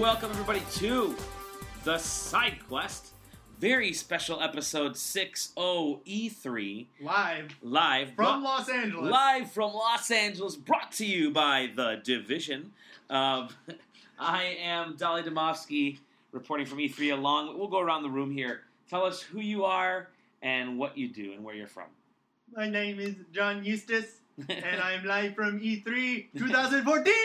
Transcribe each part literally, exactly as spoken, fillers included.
welcome everybody to the Side Quest. Very special episode sixty E three. Live. Live. From bro- Los Angeles. Live from Los Angeles, brought to you by The Division. Um, I am Dolly Domofsky, reporting from E three along. We'll go around the room here. Tell us who you are and what you do and where you're from. My name is John Eustace, and I'm live from E three twenty fourteen.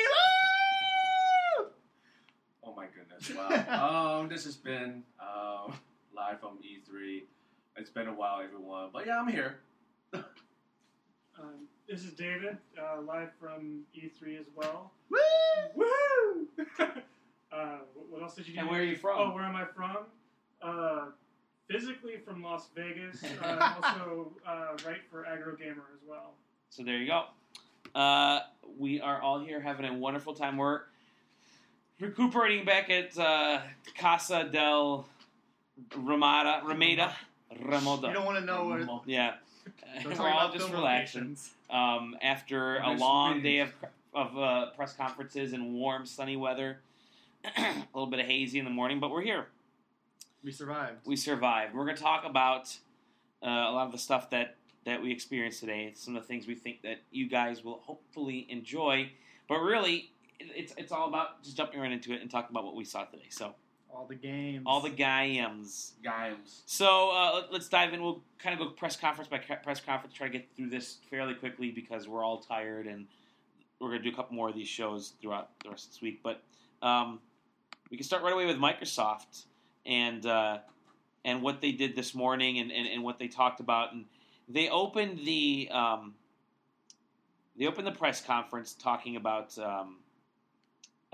Oh my goodness! Wow. um, this has been um, live from E three. It's been a while, everyone, but yeah, I'm here. Um, this is David, uh, live from E three as well. Woo! Woo! uh, what, what else did you do? And where are you from? Oh, where am I from? Uh, physically from Las Vegas. Uh, also uh, write for Agro Gamer as well. So there you go. Uh, we are all here having a wonderful time. We're recuperating back at uh, Casa del Ramada, Ramada, Ramoda. You don't want to know what. Yeah, Don't talk we're all about just film relaxing. locations. Um, after a Nice long reading. day of of uh, press conferences and warm, sunny weather, a little bit of hazy in the morning, but we're here. We survived. We survived. We're going to talk about uh, a lot of the stuff that, that we experienced today. Some of the things we think that you guys will hopefully enjoy. But really, it's it's all about just jumping right into it and talking about what we saw today. So, All the games. all the gams. Games. So, uh, let, let's dive in. We'll kind of go press conference by ca- press conference, try to get through this fairly quickly because we're all tired and we're going to do a couple more of these shows throughout the rest of this week. But um, we can start right away with Microsoft and uh, and what they did this morning and, and, and what they talked about. And they opened the um, they opened the press conference talking about. Um, uh,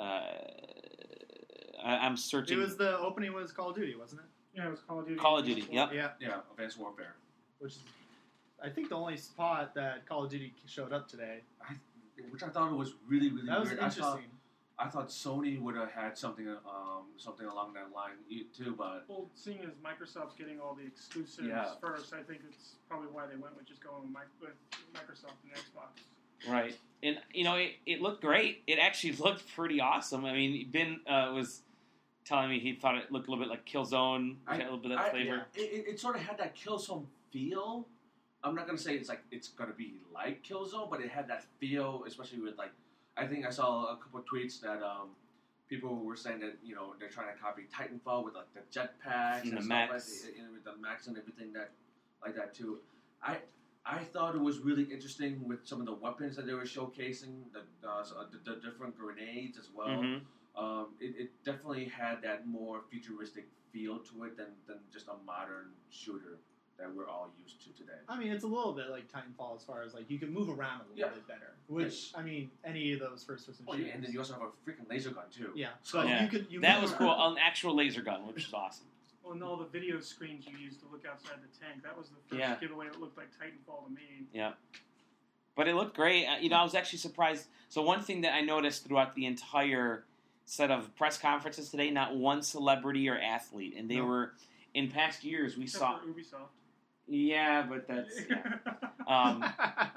I, I'm searching. It was the opening was Call of Duty, wasn't it? Yeah, it was Call of Duty. Call of Duty, yep. Yeah. Yeah, Advanced Warfare. Which is, I think, the only spot that Call of Duty showed up today. I, which I thought was really, really That was weird. I thought, interesting. I thought Sony would have had something, um, something along that line too, but Well, seeing as Microsoft's getting all the exclusives Yeah. first, I think it's probably why they went with just going with, Mi- with Microsoft and Xbox. Right. And, you know, it, it looked great. It actually looked pretty awesome. I mean, Ben uh, was telling me he thought it looked a little bit like Killzone, I- had a little bit of that I- flavor. It, it, it sort of had that Killzone feel. I'm not gonna say it's like it's gonna be like Killzone, but it had that feel, especially with like. I think I saw a couple of tweets that um, people were saying that you know they're trying to copy Titanfall with like the jetpacks And and, the stuff mechs. like that, and with the mechs and everything that like that too. I I thought it was really interesting with some of the weapons that they were showcasing, the uh, so the, the different grenades as well. Mhm. Um, it, it definitely had that more futuristic feel to it than, than just a modern shooter that we're all used to today. I mean, it's a little bit like Titanfall as far as like you can move around a little Yeah. bit better. Which I mean, any of those first-person Oh, shooters. yeah, and then you also have a freaking laser gun too. yeah, So but Yeah. you could you That move was cool. around. An actual laser gun, which is awesome. Well, and all the video screens you used to look outside the tank, that was the first Yeah. giveaway that looked like Titanfall to me. Yeah. But it looked great. Uh, You know, I was actually surprised. So one thing that I noticed throughout the entire set of press conferences today, not one celebrity or athlete. And they No. were, in past years, we Except saw... for Ubisoft. Yeah, but that's... Yeah. Um,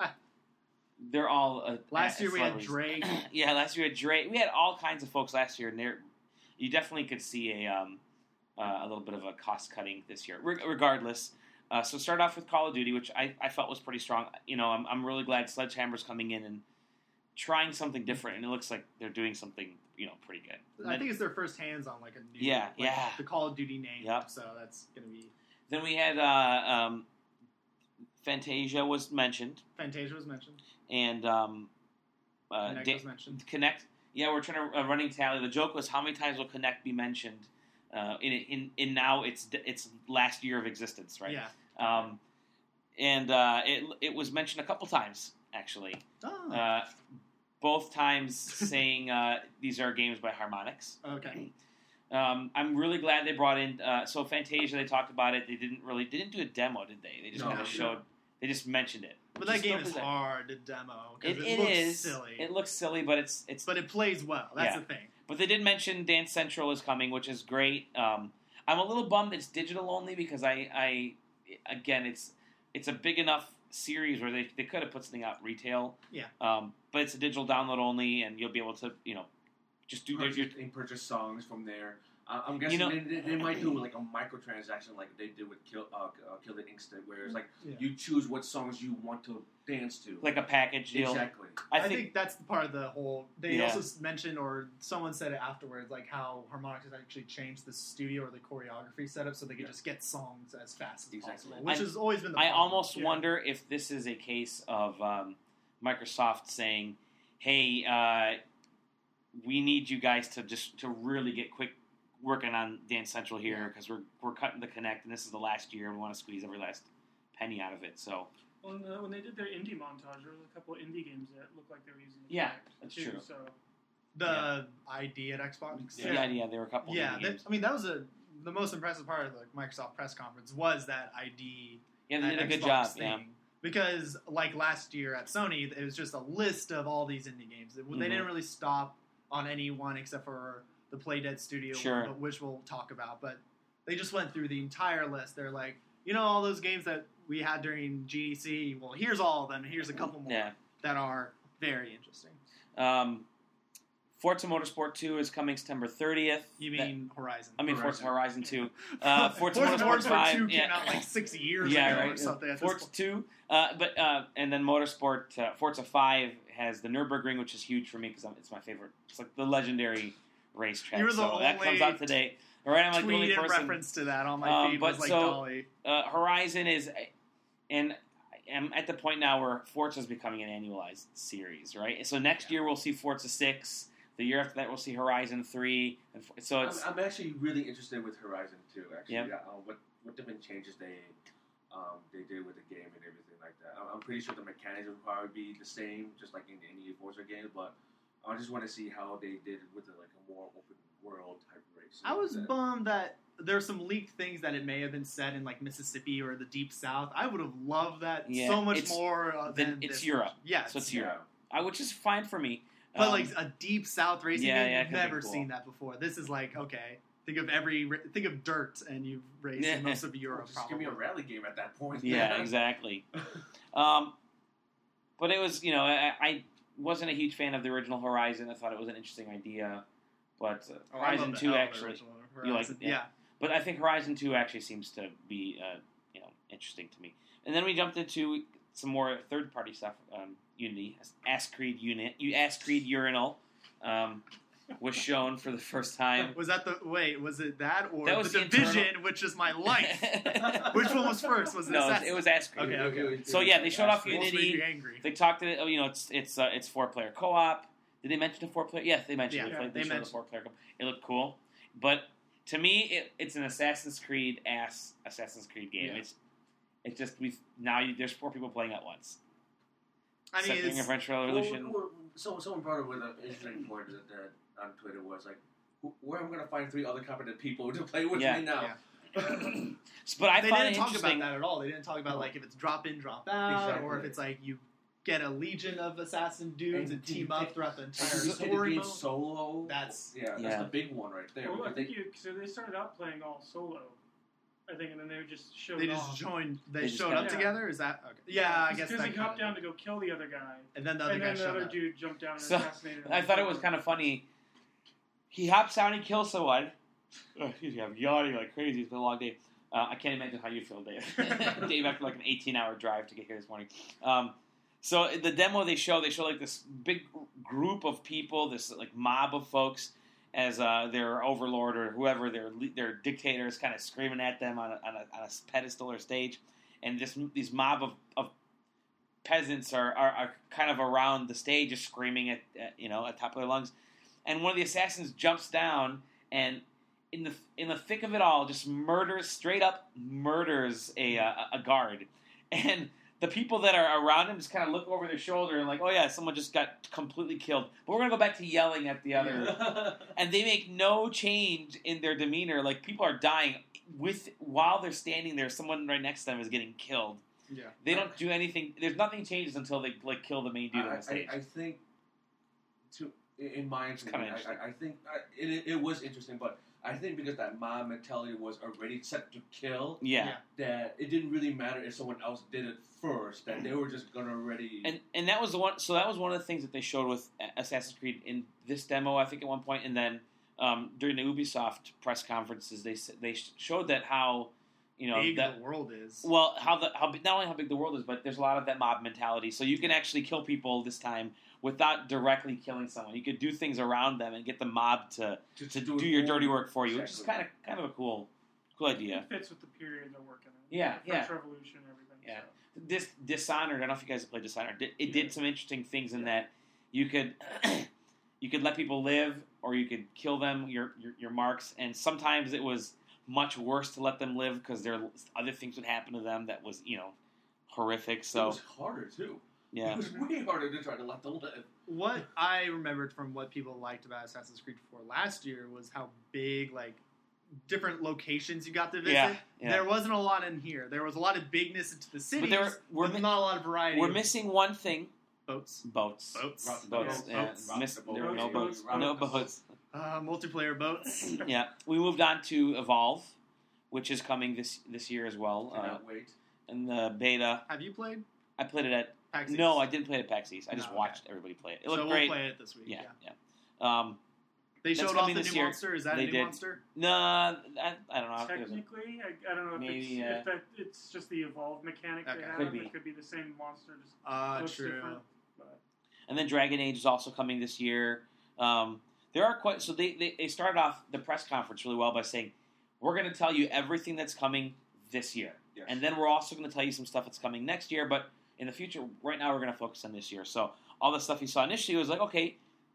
they're all... Uh, Last uh, year we had celebrities. Drake. Yeah, last year we had Drake. We had all kinds of folks last year, and there, you definitely could see a um, uh, a little bit of a cost cutting this year. Re- regardless, uh, so start off with Call of Duty, which I, I felt was pretty strong. You know, I'm I'm really glad Sledgehammer's coming in and trying something different, and it looks like they're doing something you know pretty good. And I then, think it's their first hands on like a new, Yeah, like, yeah. the Call of Duty name. Yep. So that's gonna be then we had uh, um, Fantasia was mentioned, Fantasia was mentioned. and um, uh, Kinect Da- was mentioned. Connect. Yeah, we're trying to a running tally. The joke was how many times will Connect be mentioned uh, in in in now its its last year of existence, right? Yeah. Um, and uh, it it was mentioned a couple times actually. Oh. Uh, both times saying uh, these are games by Harmonix. okay. Um, I'm really glad they brought in. Uh, so Fantasia, they talked about it. They didn't really they didn't do a demo, did they? They just No. kind of showed. They just mentioned it. But which that is game still is present- hard to demo It, because it, it looks is silly. It looks silly, but it's it's. but it plays well. That's Yeah. the thing. But they did mention Dance Central is coming, which is great. Um, I'm a little bummed it's digital only because I, I again, it's it's a big enough series where they, they could have put something out retail. Yeah. Um, but it's a digital download only, and you'll be able to, you know, just do their, purchase, and purchase songs from there. Uh, I'm guessing You know- they, they, they might do like a microtransaction like they did with Kill uh, uh, Kill the Instant, where it's like Yeah. you choose what songs you want to dance to. like a package deal. Exactly. I I, think, think, that's the part of the whole. They Yeah. also s- mentioned, or someone said it afterwards, like how Harmonix has actually changed the studio or the choreography setup so they could Yeah. just get songs as fast as Exactly. possible, which I- has always been the I problem. almost Yeah. wonder if this is a case of um, Microsoft saying, "Hey, uh, we need you guys to just to really get quick working on Dance Central here because we're we're cutting the Connect, and this is the last year, and we want to squeeze every last penny out of it." So When, uh, when they did their indie montage, there was a couple of indie games that looked like they were using. the Yeah, Kinect, that's too, true. So the I D at Xbox. yeah, Yeah. yeah, there were a couple. Yeah, of that, games. I mean that was a the most impressive part of the Microsoft press conference was that I D yeah, they at did a good Xbox job. thing. Yeah, Because like last year at Sony, it was just a list of all these indie games. They Mhm. didn't really stop on any one except for the Playdead Studio Sure. one, but- which we'll talk about. But they just went through the entire list. They're like, you know, all those games that we had during G D C. Well, here's all of them. and Here's a couple more yeah. that are very interesting. Um, Forza Motorsport two is coming September thirtieth. You That- mean Horizon? I mean Horizon. Forza Horizon two. Uh, Forza, Forza Motorsport Motorsport five. two yeah. came out like six years Yeah, ago right. or something. at this Forza point. two, uh, but uh, and then Motorsport uh, Forza five has the Nürburgring, which is huge for me because it's my favorite. It's like the legendary racetrack. You're the so that comes only out today. Right, I'm like the Tweet only in person. reference to that on my Um, feed but was like so- Dolly. Uh, Horizon is, and I'm at the point now where Forza is becoming an annualized series, right? So next year we'll see Forza six. The year after that we'll see Horizon three. And f- so it's I'm, I'm actually really interested with Horizon too. Actually, Yeah. yeah. Uh, what what different changes they um, they did with the game and everything like that. I'm, I'm pretty sure the mechanics would probably be the same, just like in any Forza game. But I just want to see how they did with it, like a more open world type race. I was That- bummed that there's some leaked things that it may have been set in like Mississippi or the Deep South. I would have loved that Yeah, so much it's- more uh, then than it's this. Europe. Yeah, So it's yeah. Europe. I, which is fine for me. but Um, like a Deep South racing yeah, game, yeah, it you've could be never cool. seen that before. This is like okay, think of every ra- think of dirt, and you've raced Yeah. in most of Oh, Europe. just probably. give me a rally game at that point. yeah, man. exactly. Um, but it was, you know, I, I wasn't a huge fan of the original Horizon. I thought it was an interesting idea, but uh, Oh, I love Horizon the two hell out of the actually, original you like- Horizon. yeah. yeah. but I think Horizon two actually seems to be, uh, you know, interesting to me. And then we jumped into some more third party stuff. Um, Unity, Ask Creed Unit, you Ask Creed Urinal. Um, was shown for the first time. Was that the wait? Was it that or That was the the Division, internal- which is my life? Which one was first? Was it no, it was, Assassin? it was Ask Creed. Okay, okay. It was- So, yeah, they showed off Astro- Almost Unity. made me angry. They talked to it. Oh, you know, it's it's uh, it's four player co op. Did they mention the four player? Yes, they mentioned Yeah, it. they They, showed mentioned- the four player co op. It looked cool, but to me, it, it's an Assassin's Creed ass Assassin's Creed game. Yeah. It's it just we now you, there's four people playing at once. I mean, Set during it's, a French Well, Revolution. well, so someone brought up with an interesting point that, that on Twitter was like, "Wh- where am I going to find three other competent people to play with Yeah. me now? but I they find didn't it talk interesting. about that at all. They didn't talk about like if it's drop in, drop out, or if Exactly. it's like you get a legion of assassin dudes and, And team you up pick- throughout the And entire if you play the story game mode. solo. That's- yeah, that's Yeah. the big one right there. Well, I because think they- you, so they started out playing all solo, I think, and then they just showed They just off. joined. They, They just showed kinda- up Yeah. together. Is that okay? Yeah, I guess because that he hopped kinda- down to go kill the other guy, and then the other and guy then the showed other up. dude jumped down and So, assassinated him. I thought it was kind of funny. He hops down and kills someone. Oh, excuse me, I'm yawning like crazy. It's been a long day. Uh, I can't imagine how you feel, Dave. Dave, after like an eighteen-hour drive to get here this morning. Um, so the demo they show, they show like this big group of people, this like mob of folks, as uh, their overlord or whoever their le- their dictator is kind of screaming at them on a, on a, on a pedestal or stage, and this these mob of, of peasants are, are, are kind of around the stage, just screaming at, at you know at top of their lungs, and one of the assassins jumps down and in the in the thick of it all, just murders straight up murders a uh, a guard, and the people that are around him just kind of look over their shoulder and like, oh yeah, someone just got completely killed. But we're gonna go back to yelling at the other, and they make no change in their demeanor. Like people are dying with while they're standing there. Someone right next to them is getting killed. Yeah. They don't do anything. There's nothing changes until they like kill the main dude on I, the stage. I, I think, to in my opinion, kinda I, interesting. I, I think I, it, it was interesting, but I think because that mob mentality was already set to kill, Yeah. that it didn't really matter if someone else did it first. That they were just gonna already. And and that was the one. So that was one of the things that they showed with Assassin's Creed in this demo, I think, at one point, and then um, during the Ubisoft press conferences, they s- they showed that how you know Big that the world is. well how the how big- not only how big the world is, but there's a lot of that mob mentality. So you can actually kill people this time without directly killing someone. You could do things around them and get the mob to, to, to do, do it your for dirty you. work for you, which is Exactly. kind of kind of a cool cool idea. It fits with the period they're working in. Yeah, The French yeah. Revolution and everything. Yeah. So. This Dishonored, I don't know if you guys have played Dishonored. It, it Yeah. did some interesting things in that you could you could let people live or you could kill them, your your, your marks, and sometimes it was much worse to let them live because there other things would happen to them that was you know horrific. It So was harder too. yeah, It was way harder to try to let them live. What I remembered from what people liked about Assassin's Creed four last year was how big, like, different locations you got to visit. yeah, yeah. There wasn't a lot in here. There was a lot of bigness into the cities, But there were, we're but mi- not a lot of variety. we're of missing one thing: boats, boats. boats, Rock the Boats. boat. Yeah, Boats. miss- Rock the there were no boat. boats. Rock No the boat. boats. uh, multiplayer boats. Yeah, we moved on to Evolve, which is coming this this year as well. Uh, Cannot wait. in the beta, Have you played? I played it at. PAX No, East? I didn't play it at PAX East. I just No, okay. watched everybody play it. It So looked we'll great. play it this week. Yeah, Yeah. yeah. Um, They That's showed off coming the this new year. monster. Is that They a new did. monster? no, I, I don't know. if it was a- Technically, I, I don't know if, Maybe, it's, yeah. if that it's just the evolved mechanic Okay. they have. Could be. It could be the same monster, just Uh, looks true. different. But And then Dragon Age is also coming this year. Um, there are quite so they, they they started off the press conference really well by saying we're going to tell you everything that's coming this year, Yes. and then we're also going to tell you some stuff that's coming next year. But in the future, right now we're going to focus on this year. So all the stuff you saw initially was like okay,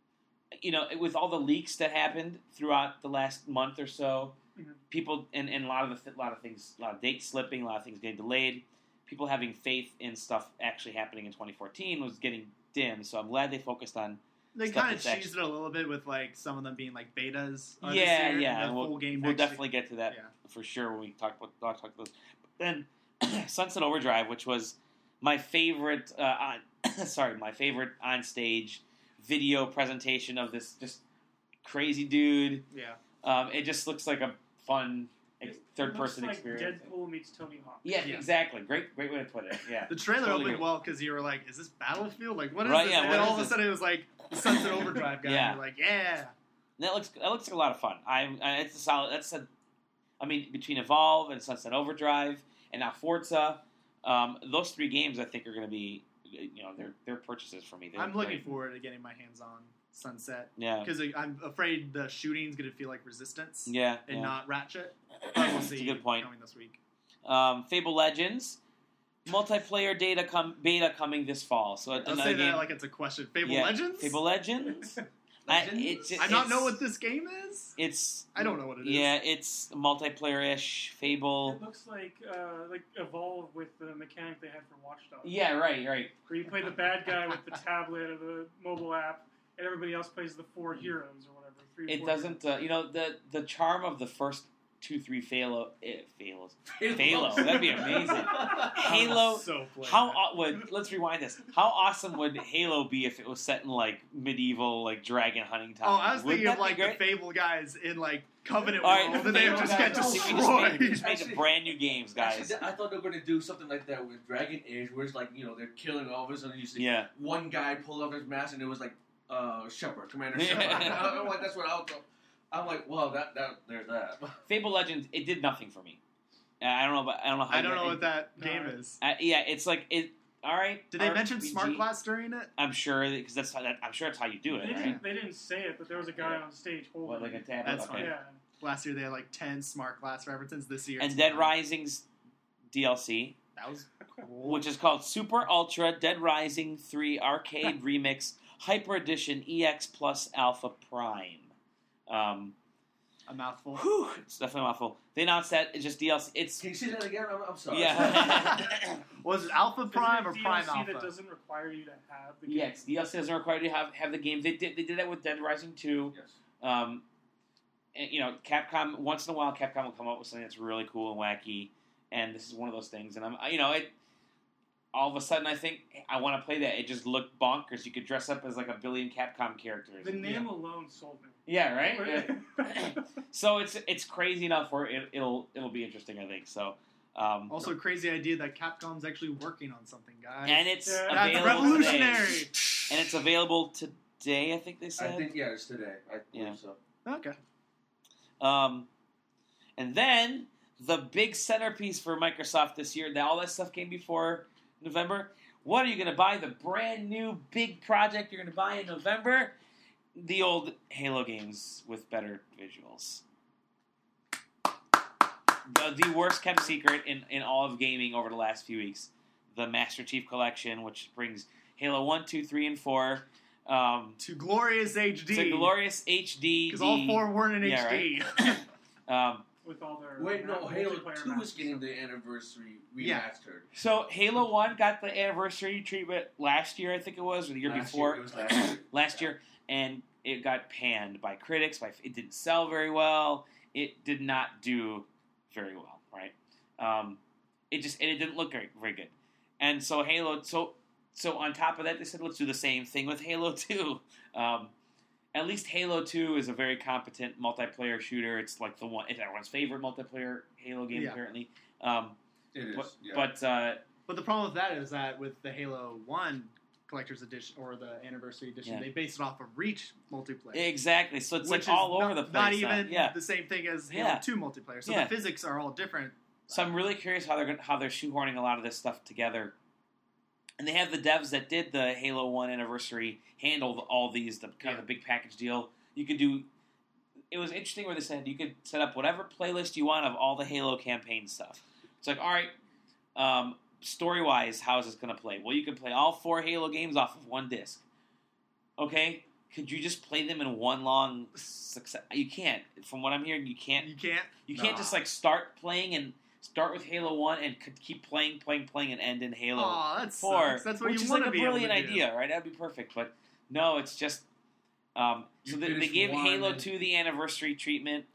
you know, with all the leaks that happened throughout the last month or so, Mhm. people and, and a lot of the th- a lot of things, a lot of dates slipping, a lot of things getting delayed. People having faith in stuff actually happening in twenty fourteen was getting dim. So I'm glad they focused on. They Stuff kind of that's cheesed it a little bit with like some of them being like betas. uh, this Yeah, year, yeah, and and the we'll, full game we'll next year. definitely get to that Yeah. for sure when we talk about talk, talk about those. But then Sunset Overdrive, which was my favorite, uh, on, sorry, my favorite on stage video presentation of this just crazy dude. Yeah. Um, it just looks like a fun ex- it third person looks experience. Like Deadpool meets Tony Hawk. Yeah, Yeah. exactly. Great, great way to put it. Yeah, The trailer Totally opened good. well because you were like, "Is this Battlefield? Like, what is Right, this?" yeah, and what then is all of a this? sudden it was like the Sunset Overdrive guy. Yeah. And you're like, "Yeah." that looks that looks like a lot of fun. I'm I, it's a solid. That's a, I mean, between Evolve and Sunset Overdrive and now Forza, um, those three games I think are going to be, you know, they're they're purchases for me. They I'm look looking great. forward to getting my hands on Sunset Yeah, because I'm afraid the shooting's going to feel like Resistance yeah, and yeah. not Ratchet. But we'll That's see. a good point. Coming this week. Um, Fable Legends multiplayer data come beta coming this fall. So I'll another say game. that like it's a question. Fable Yeah, Legends. Fable Legends. I, it's, I not it's- know what this game is. it's. I don't know what it is. Yeah, it's multiplayer-ish Fable. It looks like uh, like Evolve with the mechanic they had for Watch Dogs. Yeah, right, right. Where you play the bad guy with the tablet or the mobile app, and everybody else plays the four heroes or whatever. Three, It four doesn't. Uh, you know the the charm of the first two, three Phalo, eh, Phalos. Halo. Halo, that'd be amazing. Halo. So played How that. aw- would let's rewind this? How awesome would Halo be if it was set in like medieval, like dragon hunting time? Oh, I was Wouldn't thinking of that like be the great? Fable guys in like Covenant All right, World, and they Fable just guys, get we just made- destroyed. We just made Actually- brand new games, guys. Actually, I thought they were going to do something like that with Dragon Age, where it's like, you know, they're killing all of a sudden you see Yeah. one guy pull off his mask and it was like uh, Shepard, Commander Yeah. Shepard. I'm like, that's what I was. I'm like, well, that that there's that. Fable Legends, it did nothing for me. Uh, I don't know, but I don't know how. I don't you- know what that No, game I- is. Uh, yeah, it's like it. All right. Did they R P G. mention Smart Class during it? I'm sure because that's how that, I'm sure that's how you do They it, didn't, right? they didn't say it, but there was a guy on stage holding What, like a it. tablet? That's Okay. fine. Yeah. Last year they had like ten Smart Class references. This year, And it's Dead nine. Rising's D L C, That was cool. which is called Super Ultra Dead Rising three Arcade Remix Hyper Edition E X Plus Alpha Prime. Um, a mouthful. whew, it's definitely a mouthful. They announced that it's just D L C. It's Can you say that again? I'm, I'm sorry. yeah. Was it Alpha Prime or Isn't it Prime D L C Alpha? that doesn't require you to have the game. Yes, D L C doesn't require you to have have the game. They did they did that with Dead Rising two. Yes. Um, and, you know, Capcom once in a while, Capcom will come up with something that's really cool and wacky, and this is one of those things. And I'm, you know, it. all of a sudden I think I want to play that. It just looked bonkers. You could dress up as like a billion Capcom characters. The name Yeah. alone sold me. Yeah, right. Yeah. So it's it's crazy enough where it, it'll it'll be interesting. I think so. Um, Also, crazy idea that Capcom's actually working on something, guys. and it's Yeah. That's available revolutionary. today. And it's available today. I think they I said. think yeah, it's today. I believe Yeah. so. Okay. Um, and then the big centerpiece for Microsoft this year. All that stuff came before November. What are you going to buy? The brand new big project you're going to buy in November? The old Halo games with better visuals. The, the worst kept secret in, in all of gaming over the last few weeks. The Master Chief Collection, which brings Halo one, two, three, and four um, To glorious H D. to glorious H D. Because all four weren't in Yeah, H D. Um, With all their Wait, no, ma- Halo multiplayer Two maps is and getting stuff. the anniversary Yeah. remastered. so Halo one got the anniversary treatment last year, I think it was, or the year Last before. Year, it was last year. last year, and it got panned by critics. By it didn't sell very well. It did not do very well, right? Um, it just and it didn't look very, very good. And so Halo, so so on top of that, they said let's do the same thing with Halo two. Um, at least Halo two is a very competent multiplayer shooter. It's like the one, it's everyone's favorite multiplayer Halo game Yeah. apparently. Um, It is. but yeah. but uh, But the problem with that is that with the Halo one Collector's Edition or the Anniversary Edition, Yeah. they based it off of Reach multiplayer. exactly, so it's which like is all over not, the place. Not now. even yeah. the same thing as Halo Yeah. two multiplayer. So Yeah. the physics are all different. So I'm really curious how they're gonna, how they're shoehorning a lot of this stuff together. And they have the devs that did the Halo one anniversary handle all these, the kind Yeah. of the big package deal. You could do. It was interesting where they said you could set up whatever playlist you want of all the Halo campaign stuff. It's like, all right, um, story wise, how is this going to play? Well, you can play all four Halo games off of one disc. Okay, could you just play them in one long success? You can't. From what I'm hearing, you can't. You can't. You can't Nah. just like start playing and start with Halo One and could keep playing, playing, playing, and end in Halo Aw, that Four. sucks. That's what which you is want like to a be brilliant able to do. idea, right? That'd be perfect. But no, it's just um, so You they, they finish gave one Halo and- Two the anniversary treatment,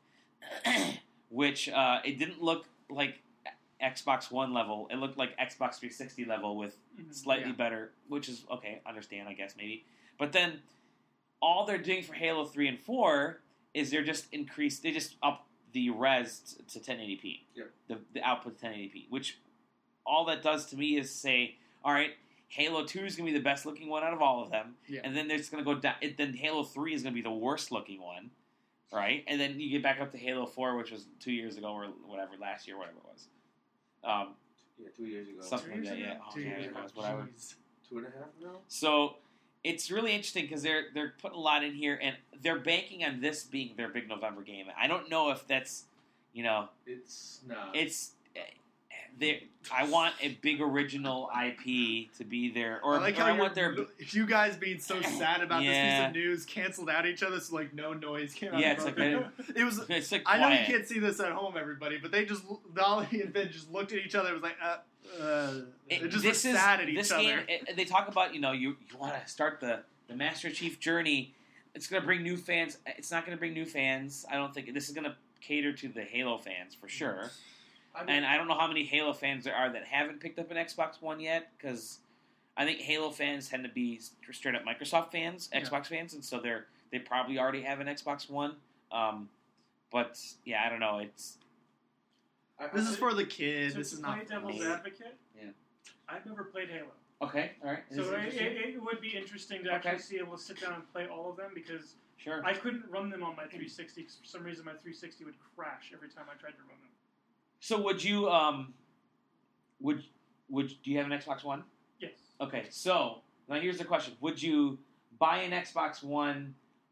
which uh, it didn't look like Xbox One level. It looked like Xbox three sixty level with Mhm. slightly Yeah. better, which is okay. Understand, I guess maybe. But then all they're doing for Halo Three and Four is they're just increased. They just up the res to ten eighty p. Yep. The the output to ten eighty p, which all that does to me is say, all right, Halo Two is gonna be the best looking one out of all of them, Yeah. and then there's gonna go down. Then Halo Three is gonna be the worst looking one, right? And then you get back up to Halo Four, which was two years ago or whatever, last year, whatever it was. Um, yeah, two years ago. something Two like that, years yeah. ago? Oh, Two yeah, years it ago. was, whatever. Jeez. Two and a half now. So it's really interesting because they're they're putting a lot in here, and they're banking on this being their big November game. I don't know if that's, you know, It's not. it's. They, I want a big original I P to be there, or I like or how I want you're- their you guys being so sad about this Yeah. piece of news canceled out each other, so like no noise came out. Yeah, of it's both like of you. It was. it's like I know you quiet. can't see this at home, everybody, but they just Dolly and Ben just looked at each other. and was like, uh, uh, It- they just this looked is sad at this each game. other. It, they talk about you know you you want to start the the Master Chief journey. It's going to bring new fans. It's not going to bring new fans. I don't think this is going to cater to the Halo fans for sure. I mean, And I don't know how many Halo fans there are that haven't picked up an Xbox One yet, because I think Halo fans tend to be straight up Microsoft fans, Yeah. Xbox fans, and so they're they probably already have an Xbox One. Um, but yeah, I don't know. It's I, This I, is for the kid. So This to is play not for devil's me. advocate. Yeah. I've never played Halo, okay. All right. Is so it it, interesting? it, it would be interesting to Okay. actually see able to sit down and play all of them because Sure. I couldn't run them on my three sixty. 'Cause for some reason, my three sixty would crash every time I tried to run them. So would you um would would do you have an Xbox One? Yes. Okay, so now here's the question: would you buy an Xbox One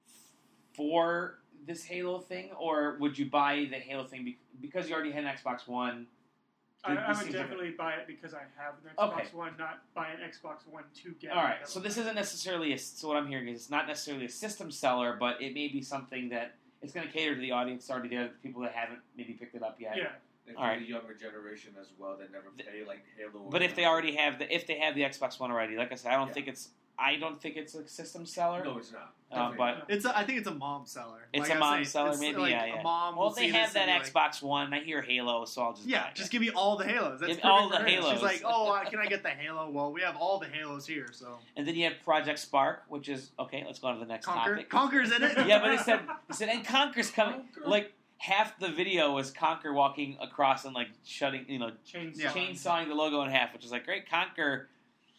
for this Halo thing, or would you buy the Halo thing be- because you already had an Xbox One? I, This I would seems like a- definitely buy it because I have an Xbox Okay. One, not buy an Xbox One to get. All it. right, so this isn't necessarily a, so what I'm hearing is it's not necessarily a system seller, but it may be something that it's going to cater to the audience already there, the people that haven't maybe picked it up yet. Yeah. and for all right. the younger generation as well that never The- play like Halo. or But if they nothing. already have the if they have the Xbox One already, like I said, I don't Yeah. think it's I don't think it's a system seller. No, it's not. Um, Definitely but not. It's a, I think it's a mom seller. It's Like a I mom say, seller, it's maybe, like yeah, yeah. A mom well, will they see have this and that be like, Xbox One. I hear Halo, so I'll just Yeah, buy it. just give me all the Halos. That's Give me all perfect the for her. Halos. She's like, oh, uh, can I get the Halo? Well, we have all the Halos here, so. And then you have Project Spark, which is okay. Let's go on to the next Conquer, topic. Conquer's in it. Yeah, but it said it said and Conquer's coming. Conquer. Like half the video was Conquer walking across and like shutting, you know, Chainsaw. Yeah. chainsawing the logo in half, which is like great. Conquer.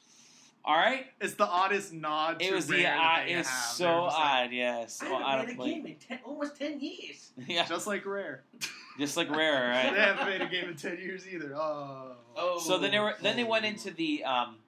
All right. It's the oddest nod. It to was Rare the that odd. they It was have. so They're just like- odd. Yeah, so I out haven't of made a place. game in ten, almost ten years. Yeah, Just like Rare. just like Rare, They right? haven't made a game in ten years either. Oh. Oh. So then they were then they went Oh. into the um,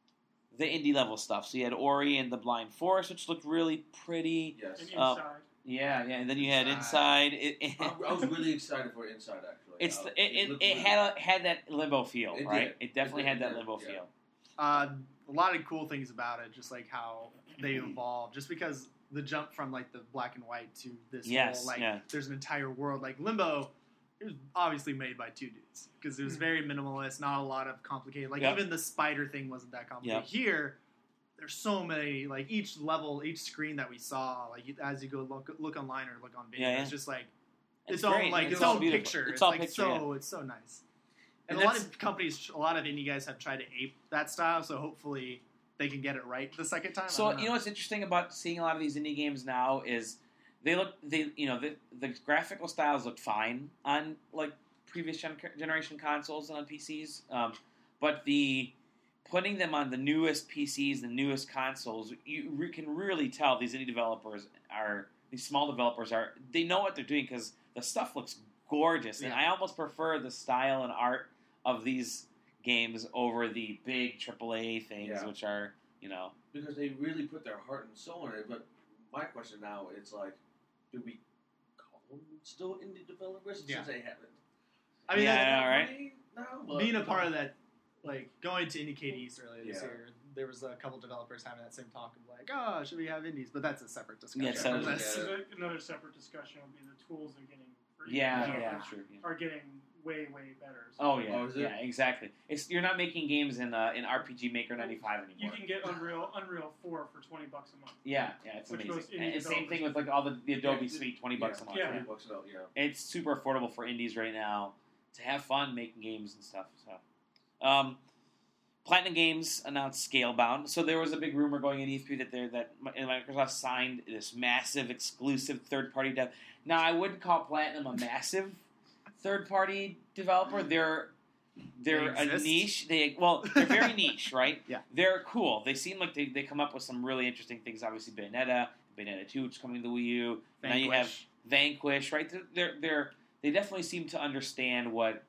the indie level stuff. So you had Ori and the Blind Forest, which looked really pretty. Yes. And Uh, inside. Yeah, yeah. And then you had Inside. Inside. It, it, I, I was really excited for Inside actually. it's Uh, the, it, it, looked it really- had a, had that limbo feel, It right? did. It definitely It had did, that it did, limbo yeah. feel. Uh, a lot of cool things about it, just like how they evolved. Just because the jump from like the black and white to this Yes, whole like yeah. there's an entire world like Limbo. It was obviously made by two dudes because it was very minimalist, not a lot of complicated. Like Yep. even the spider thing wasn't that complicated. Yep. Here, there's so many like each level, each screen that we saw, like as you go look look online or look on video, Yeah, yeah. it's just like It's its own great. like It's its all own beautiful. picture. It's It's, all like picture, so it's so nice. And, And a lot that's- of companies, a lot of indie guys have tried to ape that style, so hopefully they can get it right the second time. I So don't you know what's interesting about seeing a lot of these indie games now is they look they you know the the graphical styles look fine on like previous gen- generation consoles and on P Cs, um, but the putting them on the newest P Cs, the newest consoles, you re- can really tell these indie developers are these small developers are they know what they're doing because the stuff looks gorgeous, and Yeah. I almost prefer the style and art of these games over the big triple A things, Yeah. which are you know. because they really put their heart and soul in it. But my question now is like, do we call them still indie developers Yeah. since they haven't? I mean, Yeah, that- I know, They right? have money now, but- being a part of that, like going to IndieCade East earlier this Yeah. year, there was a couple developers having that same talk of like, oh, should we have indies? But that's a separate discussion. Yeah, so- That's- Yeah. So another separate discussion would be the tools they're getting for each Yeah, developer yeah, true. Yeah. are getting way, way better. So Oh yeah, Oh, is it? yeah, exactly. It's you're not making games in uh, in R P G Maker ninety-five you anymore. can get Unreal Unreal four for twenty bucks a month. Yeah, yeah, it's Which amazing. goes indie And and same developers. thing with like all the, the Adobe Yeah, Suite, twenty bucks a month. Yeah. twenty bucks a month, yeah. It's super affordable for indies right now to have fun making games and stuff. So, um, Platinum Games announced Scalebound. So there was a big rumor going in E three that they that Microsoft signed this massive exclusive third party dev. Now I wouldn't call Platinum a massive third party developer. They're they're They a exist? niche. They well, they're very niche, right? Yeah. They're cool. They seem like they, they come up with some really interesting things. Obviously, Bayonetta, Bayonetta two, which is coming to the Wii U. Now you have Vanquish, right? They're, they're they're they definitely seem to understand what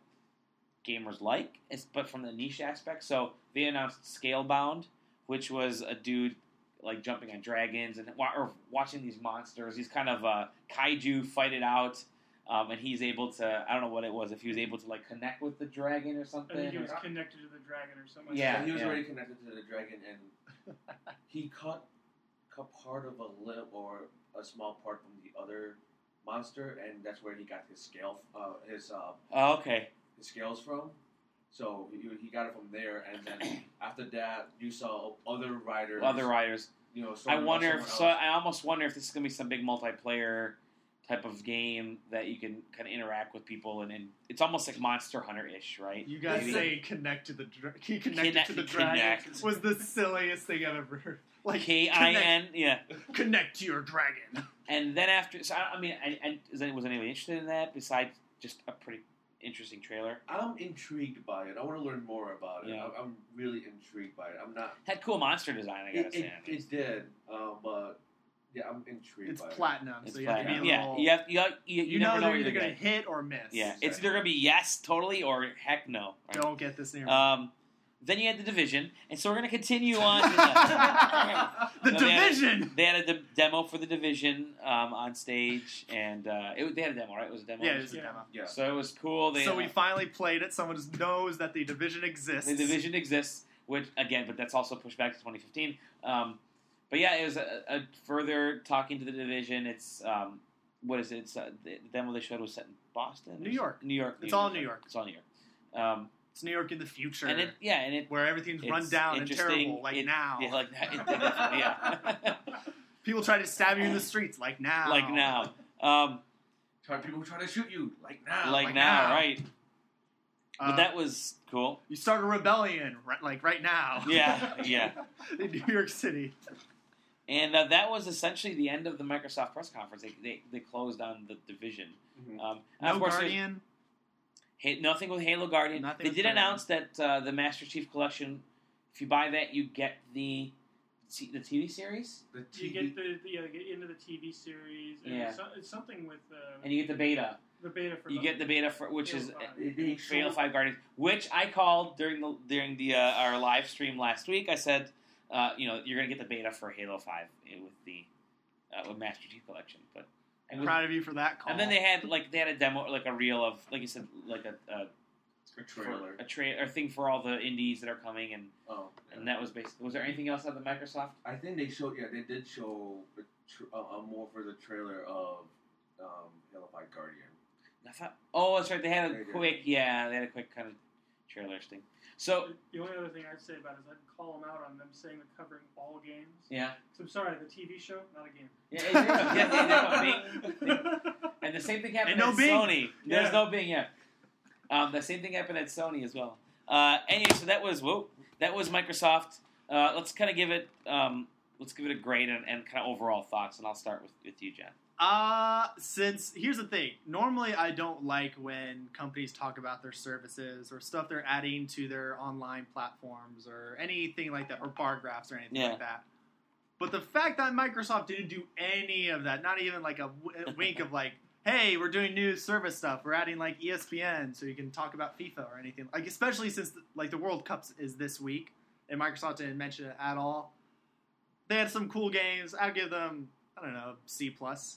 gamers like, it's, but from the niche aspect. So they announced Scalebound, which was a dude like jumping on dragons and wa- or watching these monsters. He's kind of a kaiju fight it out, um, and he's able to. I don't know what it was. If he was able to like connect with the dragon or I something. think he or- was connected to the dragon or something. Yeah, Yeah, he was yeah. already connected to the dragon, and he cut cut part of a lip or a small part from the other monster, and that's where he got his scale, uh, his uh, oh, okay. his scales from. So he, he got it from there, and then after that, you saw other riders. Other riders. You know, I someone- wonder if so. someone else. I almost wonder if this is gonna be some big multiplayer type of game that you can kind of interact with people, and, and it's almost like Monster Hunter ish, right? You guys Maybe. say connect to the dra- he connected Connect- to the connect. dragon was the silliest thing I've ever heard. Like K I N, yeah. connect, connect to your dragon. And then after, so I, I mean, I, I, is any, was anybody interested in that besides just a pretty interesting trailer? I'm intrigued by it. I want to learn more about it. Yeah. I'm, I'm really intrigued by it. I'm not. Had cool monster design, I gotta It, say. it, I mean. it did, uh, but yeah, I'm intrigued It's by platinum, It's so you have to platinum. be a Yeah, little. you have you, have, you, you, you never know know they're what either you're going gonna to get. hit or miss. Yeah, it's either gonna be yes, totally, or heck no. right? Don't get this near me. Um, then you had the Division, and so we're gonna continue on. To the, the no, they had a- division. They had a de- demo for the Division um, on stage, and uh, it, they had a demo, right? It was a demo. Yeah, it was a Yeah. demo. Yeah. So it was cool. They, So uh, we finally played it. Someone just knows that the division exists. the Division exists, which again, but that's also pushed back to twenty fifteen. Um, but yeah, it was a, a further talking to the Division. It's um, what is it? It's uh, the, the demo they showed was set in Boston, New York. New York. It's all New York. It's all New York. Um, It's New York in the future, and it yeah, and it where everything's run it's down and interesting. terrible, like It- now. Yeah, like it, it definitely, yeah. People try to stab you in the streets, like now. like now. Um, Try people try to shoot you like now. like, like now, now. right? Uh, But that was cool. You start a rebellion, right, like right now. Yeah, yeah. in New York City. And uh, that was essentially the end of the Microsoft press conference. They they, they closed on the division. Mhm. Um, and No of course, there's- Guardian. Ha- nothing with Halo Guardian. Nothing they with did Guardian. announce that uh, the Master Chief Collection, if you buy that, you get the t- the T V series, The T You V. get the, the yeah, get into the T V series. And Yeah. it's, so- it's something with uh, and you get the beta. the beta for. You the, get the beta for which Halo is five. They- they for Halo showed- Five Guardians, which I called during the during the uh, our live stream last week. I said, uh, you know, you're gonna get the beta for Halo Five with the uh, with Master Chief Collection, but. I'm with- proud of you for that call. and then they had like they had a demo, like a reel of, like you said, like a, a A trailer. for a tra- or thing for all the indies that are coming, and Oh. yeah. and that was basically. Was there anything else on the Microsoft? I think they showed. Yeah, they did show a tr- uh, uh, more for the trailer of um, Halo Five Guardian. I thought, oh, that's right. They had a They did. quick, yeah, they had a quick kind of trailer thing. So The only other thing I'd say about it is I'd call them out on them saying they're covering all games. yeah, 'Cause I'm sorry, the T V show, not a game. yeah, yeah, yeah, yeah, yeah, no, Bing, Bing. And the same thing happened And no at Bing. Sony. There's Yeah. no Bing, yeah. Um, the same thing happened at Sony as well. Uh, anyway, so that was whoa, that was Microsoft. Uh, let's kind of give it, um, let's give it a grade and, and kind of overall thoughts, and I'll start with, with you, Jen. Uh, since here's the thing. Normally, I don't like when companies talk about their services or stuff they're adding to their online platforms or anything like that, or bar graphs or anything Yeah. like that. But the fact that Microsoft didn't do any of that, not even like a, w- a wink of like, hey, we're doing new service stuff. We're adding like E S P N so you can talk about FIFA or anything. Like, especially since like the World Cup is this week and Microsoft didn't mention it at all. They had some cool games. I'd give them, I don't know, C plus.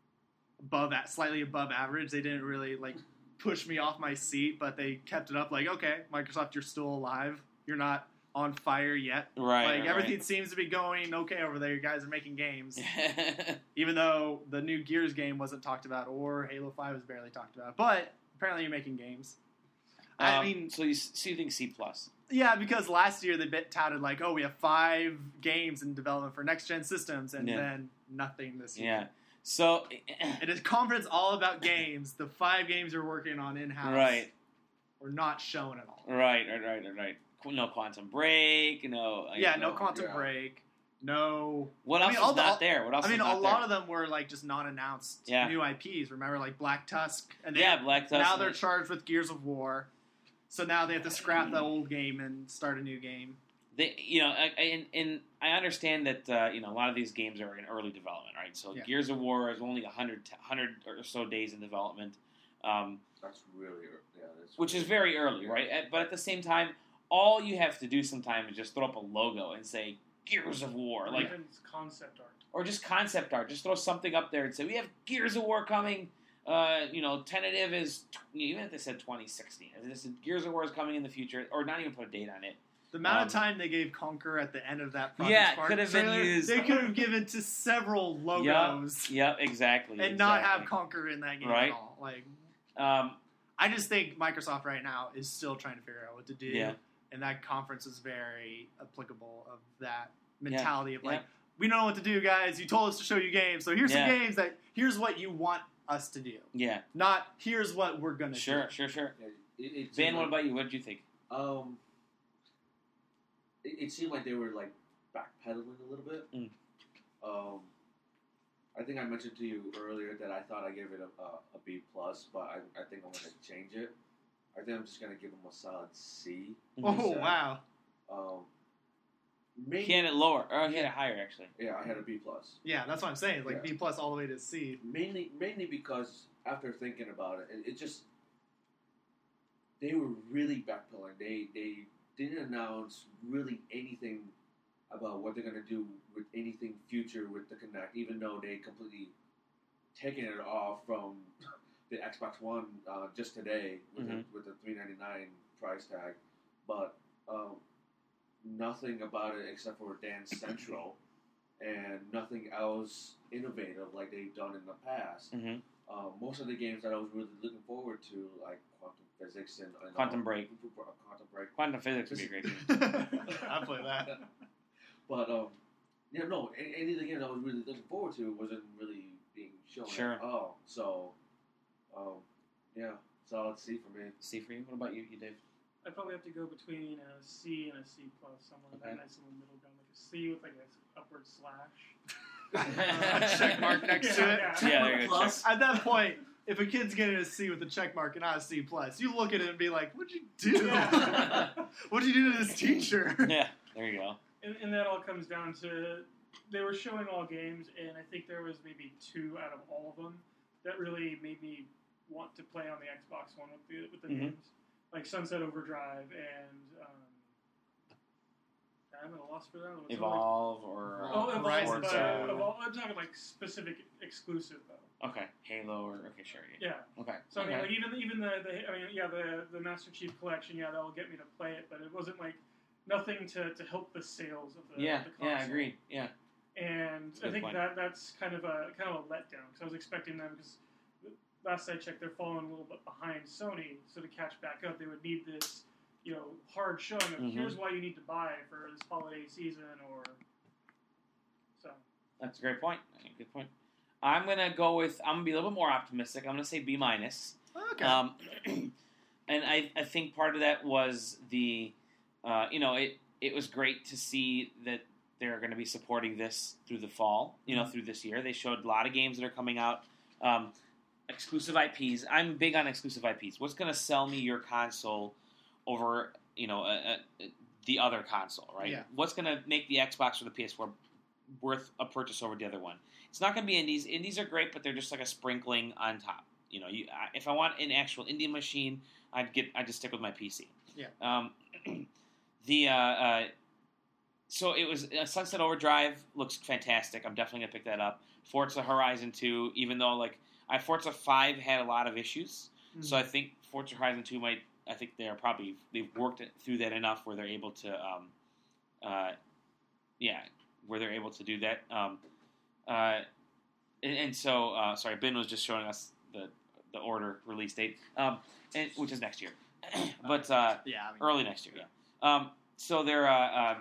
Above at slightly above average. They didn't really like push me off my seat, but they kept it up. Like, okay, Microsoft, you're still alive. You're not on fire yet. Right. Like everything seems to be going okay over there. You guys are making games, right. even though the new Gears game wasn't talked about or Halo Five was barely talked about. But apparently, you're making games. I Um, mean, so you, so you think C plus? yeah, because last year they bit touted like, oh, we have five games in development for next gen systems, and Yeah. then nothing this year. Yeah. So It is conference all about games. The five games you're working on in house, right, were not shown at all. right, right, right, right, right. Qu- No Quantum Break. No. I- Yeah, no no, Quantum yeah. Break. No. What I else mean, is all the- not there? What else? I mean, is a not lot there? of them were like just not announced Yeah. new I Ps. Remember, like Black Tusk, and they, Yeah, Black Tusk. now they're charged with Gears of War. So now they have to scrap the old game and start a new game. They, you know, I- I- and, and I understand that uh, you know a lot of these games are in early development, right? So Yeah. Gears of War is only one hundred, one hundred or so days in development, um, That's really ear- yeah. That's which is really- very early, right? At- But at the same time, all you have to do sometimes is just throw up a logo and say Gears of War, Or like, even concept art. or just concept art. Just throw something up there and say we have Gears of War coming. Uh, you know, tentative is even if they said twenty sixteen. If they said Gears of War is coming in the future, or not even put a date on it. The amount Um, of time they gave Conquer at the end of that Project Yeah, it Spark could have been trailer, used. They could have given to several logos Yep, exactly. and not have exactly. Conquer in that game Right. at all. Like, Um, I just think Microsoft right now is still trying to figure out what to do. Yeah. And that conference is very applicable of that mentality of like, yeah. we don't know what to do, guys. You told us to show you games, so here's Yeah. some games that here's what you want us to do. yeah, Not here's what we're gonna sure, do. sure, sure. Yeah, it, it Van, seemed what like- about you? What did you think? Um, it, it seemed like they were like backpedaling a little bit. Mm. Um, I think I mentioned to you earlier that I thought I gave it a, a, a B plus, but I, I think I'm going to change it. I think I'm just going to give them a solid C. Oh So, wow. Um, maybe, He had it lower, or he had it higher actually. yeah, I had a B plus. Yeah, that's what I'm saying. Like Yeah. B plus all the way to C. Mainly, mainly because after thinking about it, it, it just they were really backpedaling. They they didn't announce really anything about what they're gonna do with anything future with the Kinect, even though they completely taken it off from the Xbox One uh, just today with Mhm. the, with the three ninety-nine price tag, but um, nothing about it except for Dance Central, and nothing else innovative like they've done in the past. Mm-hmm. Uh, most of the games that I was really looking forward to, like Quantum physics and, and Quantum all, Break. Quantum Break. Quantum Physics would be a great game. I play that. But um, yeah, no, any, any of the games I was really looking forward to wasn't really being shown Sure. at all. So, um, yeah, solid C for me. C for you. What about you, you Dave? I'd probably have to go between a C and a C plus, somewhere in Okay. that nice little middle ground, like a C with like an upward slash. A check mark next to it. Yeah, Yeah, there you go. Plus. At that point, if a kid's getting a C with a check mark and not a C plus, you look at it and be like, "What'd you do? Yeah. What'd you do to this teacher?" Yeah, there you go. And, and that all comes down to they were showing all games, and I think there was maybe two out of all of them that really made me want to play on the Xbox One with the with the Mhm. games, like Sunset Overdrive and um, I'm at a loss for that. What's it like? Evolve or uh, Oh, Evolve, Horizon but Forza. Evolve, I'm talking like specific exclusive though. Okay, Halo or okay, sure. Yeah. Yeah. Okay. So I mean, okay. like even even the, the I mean yeah the the Master Chief Collection, yeah, that'll get me to play it, but it wasn't like nothing to, to help the sales of the yeah, of the console. yeah, agreed. Yeah. And That's a I good think point. that that's kind of a kind of a letdown because I was expecting them because last I checked they're falling a little bit behind Sony, so to catch back up they would need this you know hard showing of Mhm. here's why you need to buy for this holiday season or so. That's a great point. Good point. I'm gonna go with. I'm gonna be a little bit more optimistic. I'm gonna say B minus. Okay. Um, and I, I think part of that was the, uh, you know, it it was great to see that they're going to be supporting this through the fall. You know, through this year, they showed a lot of games that are coming out. Um, exclusive I Ps. I'm big on exclusive I Ps. What's going to sell me your console over, you know, uh, uh, the other console, right? Yeah. What's going to make the Xbox or the P S four worth a purchase over the other one? It's not going to be indies. Indies are great, but they're just like a sprinkling on top. You know, you, I, if I want an actual indie machine, I'd get. I'd just stick with my P C. Yeah. Um, the uh, uh, so it was uh, Sunset Overdrive looks fantastic. I'm definitely gonna pick that up. Forza Horizon two, even though like I Forza five had a lot of issues, so I think Forza Horizon two might. I think they're probably they've worked it through that enough where they're able to, um, uh, yeah, where they're able to do that. Um, uh, and, and so uh, sorry, Ben was just showing us the the order release date, um, and which is next year, but uh, yeah. I mean, early next year. Yeah. Um, so they're uh,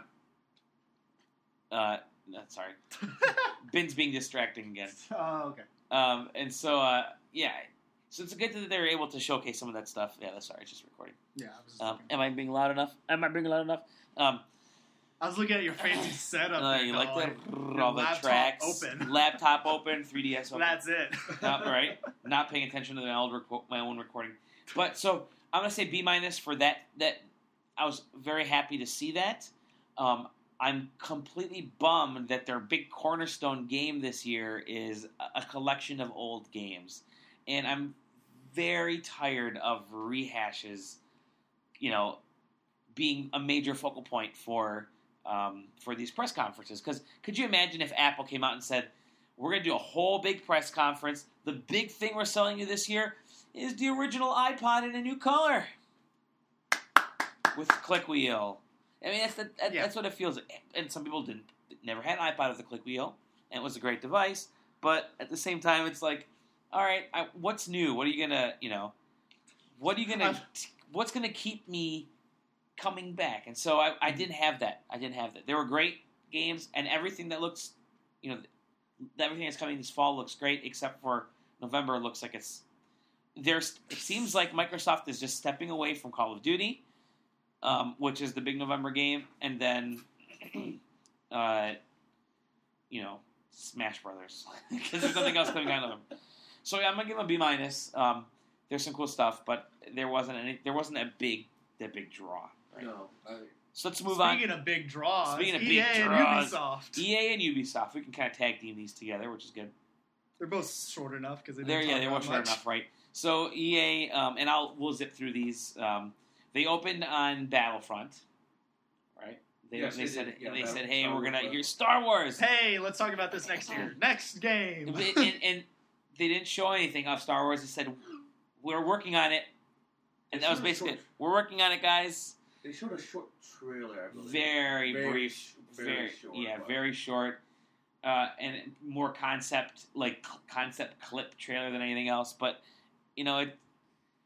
uh, uh, no, sorry, Ben's being distracting again. Oh, okay. Um, and so uh, yeah. So it's good that they're able to showcase some of that stuff. Yeah, that's sorry, it's just recording. Yeah. I was, just Um, looking. am I being loud enough? Am I being loud enough? Um, I was looking at your fancy setup. uh, there, you like Colin. that? Your All the laptop tracks, open. laptop open, three D S open. That's it. Not right. Not paying attention to my old reco- my own recording. But so I'm gonna say B minus for that. That I was very happy to see that. Um, I'm completely bummed that their big cornerstone game this year is a, a collection of old games, and I'm very tired of rehashes. You know, being a major focal point for um, for these press conferences. Because could you imagine if Apple came out and said, "We're going to do a whole big press conference. The big thing we're selling you this year is the original iPod in a new color with the click wheel." I mean, that's the, that, Yeah. that's what it feels. And some people didn't never had an iPod with a click wheel, and it was a great device. But at the same time, it's like, all right, I, what's new? What are you gonna, you know, what are you gonna, what's gonna keep me coming back? And so I, I didn't have that. I didn't have that. They were great games, and everything that looks, you know, everything that's coming this fall looks great, except for November. Looks like it's there's. It seems like Microsoft is just stepping away from Call of Duty, um, which is the big November game, and then, uh, you know, Smash Brothers, because there's nothing else coming out of them. So yeah, I'm gonna give them a B minus. Um, there's some cool stuff, but there wasn't any. There wasn't a big that big draw. Right? No, I, So let's move on. Speaking of big draws, Speaking of E A big and draws. Ubisoft. E A and Ubisoft, we can kind of tag team these together, which is good. They're both short enough because they They're, didn't yeah, talk they about were short much. enough, right? So E A, um, and I'll we'll zip through these. Um, they opened on Battlefront, right? They, Yes, they they said did. Yeah, they Battle- said, hey, Star we're Wars gonna Battle. here's Star Wars, Hey, let's talk about this next year. Next game. and, and, and they didn't show anything of Star Wars. They said we're working on it, and They that was showed a basically short- it. We're working on it, guys. they showed a short trailer. I believe. Very, Very brief, sh- very, very short, yeah, but- very short, uh, and more concept like c- concept clip trailer than anything else. But you know, it,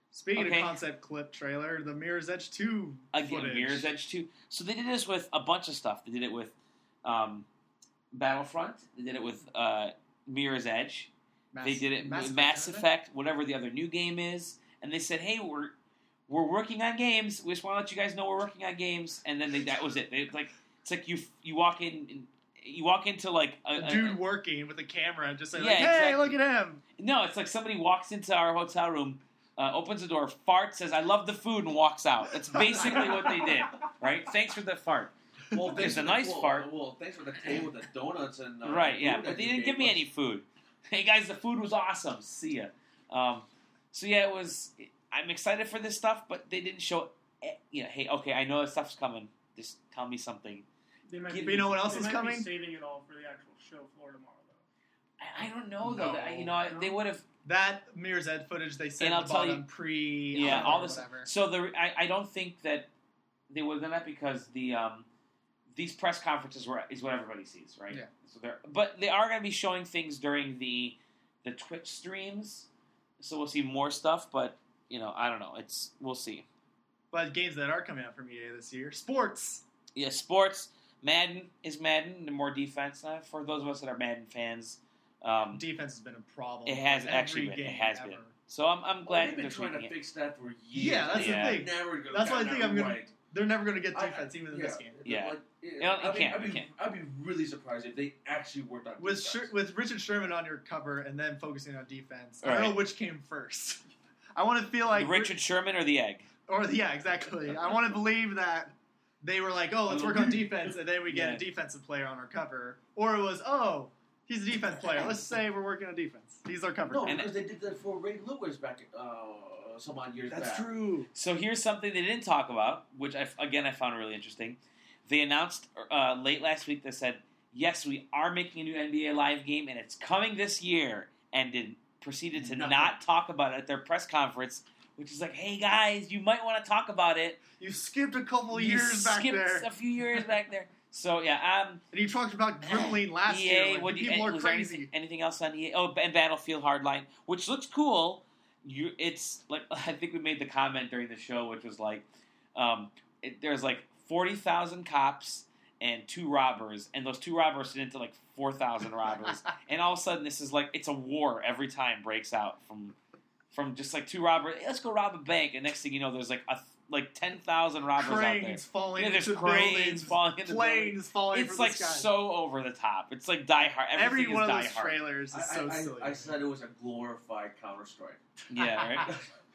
Speaking Okay. of concept clip trailer, the Mirror's Edge two Again, footage. Mirror's Edge two. So they did this with a bunch of stuff. They did it with um, Battlefront. They did it with uh, Mirror's Edge. Mass, They did it Mass with Effect, Mass haven't Effect, whatever the other new game is, and they said, "Hey, we're we're working on games. We just want to let you guys know we're working on games." And then they, that was it. They, like it's like you you walk in, and you walk into like a, they? a A dude working with a camera and just saying, Yeah, like, "Hey, exactly. look at him." no, it's like somebody walks into our hotel room, uh, opens the door, farts, says, "I love the food," and walks out. That's basically what they did, right? Thanks for the fart. Well, It's a for the- nice well, fart. Well, thanks for the table, the donuts, and uh, Right, yeah, food but that they you didn't give gave me us. any food. Hey guys, the food was awesome. See ya. Um, so yeah, it was. I'm excited for this stuff, but they didn't show. eh, You know, hey, okay, I know that stuff's coming. Just tell me something. They might But be, you know what else they is might coming? Be saving it all for the actual show floor tomorrow, though. I, I don't know though. No. That, you know, I- they would have. That Mirror's Edge footage they sent And I'll at the tell bottom you- pre Yeah, all or this. whatever. So the I, I don't think that they would have done that because the um, these press conferences were is what everybody sees, right? Yeah. So they're but they are going to be showing things during the the Twitch streams, so we'll see more stuff. But you know, I don't know. It's we'll see. But games that are coming out from E A this year, sports. Yeah, sports. Madden is Madden. The more defense. Uh, for those of us that are Madden fans, um, Defense has been a problem. it has with actually every been. It game has ever. been. So I'm I'm Well, glad they've that been they're trying to tweaking it. fix that for years. Yeah, that's the They've thing. Never gonna That's why I get think that I'm gonna- right. They're never going to get I- defense even in yeah. this game. Yeah. Like, yeah, You know, you I'd be- can't, I'd you be, can't. I'd be really surprised if they actually worked on With defense. Sher- with Richard Sherman on your cover and then focusing on defense, I Right. don't know which came first. I want to feel like The Richard Sherman or the egg? or yeah, exactly. I want to believe that they were like, oh, let's work on defense, and then we get Yeah. a defensive player on our cover, or it was, oh, he's a defense player. Let's say we're working on defense. He's our cover. No, And- because they did that for Ray Lewis back uh, some odd years That's back. true. So here's something they didn't talk about, which I again I found really interesting. They announced uh, late last week. They said, "Yes, we are making a new N B A Live game, and it's coming this year." And did proceeded to Nothing. not talk about it at their press conference, which is like, "Hey guys, you might want to talk about it." You skipped a couple You years back skipped there, a few years back there. So yeah, um, and you talked about dribbling last E A. year. Like, what do you, people are was there crazy. anything, anything else on E A? Oh, and Battlefield Hardline, which looks cool. You, it's like I think we made the comment during the show, which was like, um, it, there's like forty thousand cops and two robbers, and those two robbers turn into like four thousand robbers, and all of a sudden this is like it's a war every time breaks out from from just like two robbers. Hey, let's go rob a bank, and next thing you know, there's like a like ten thousand robbers out there. Cranes falling Yeah, there's into cranes buildings, falling into planes falling It's from like the sky. so over the top. It's like Die Hard. Everything Every one is of Die those Hard. trailers is I, so I, silly. I said it was a glorified Counter Strike. Yeah, right.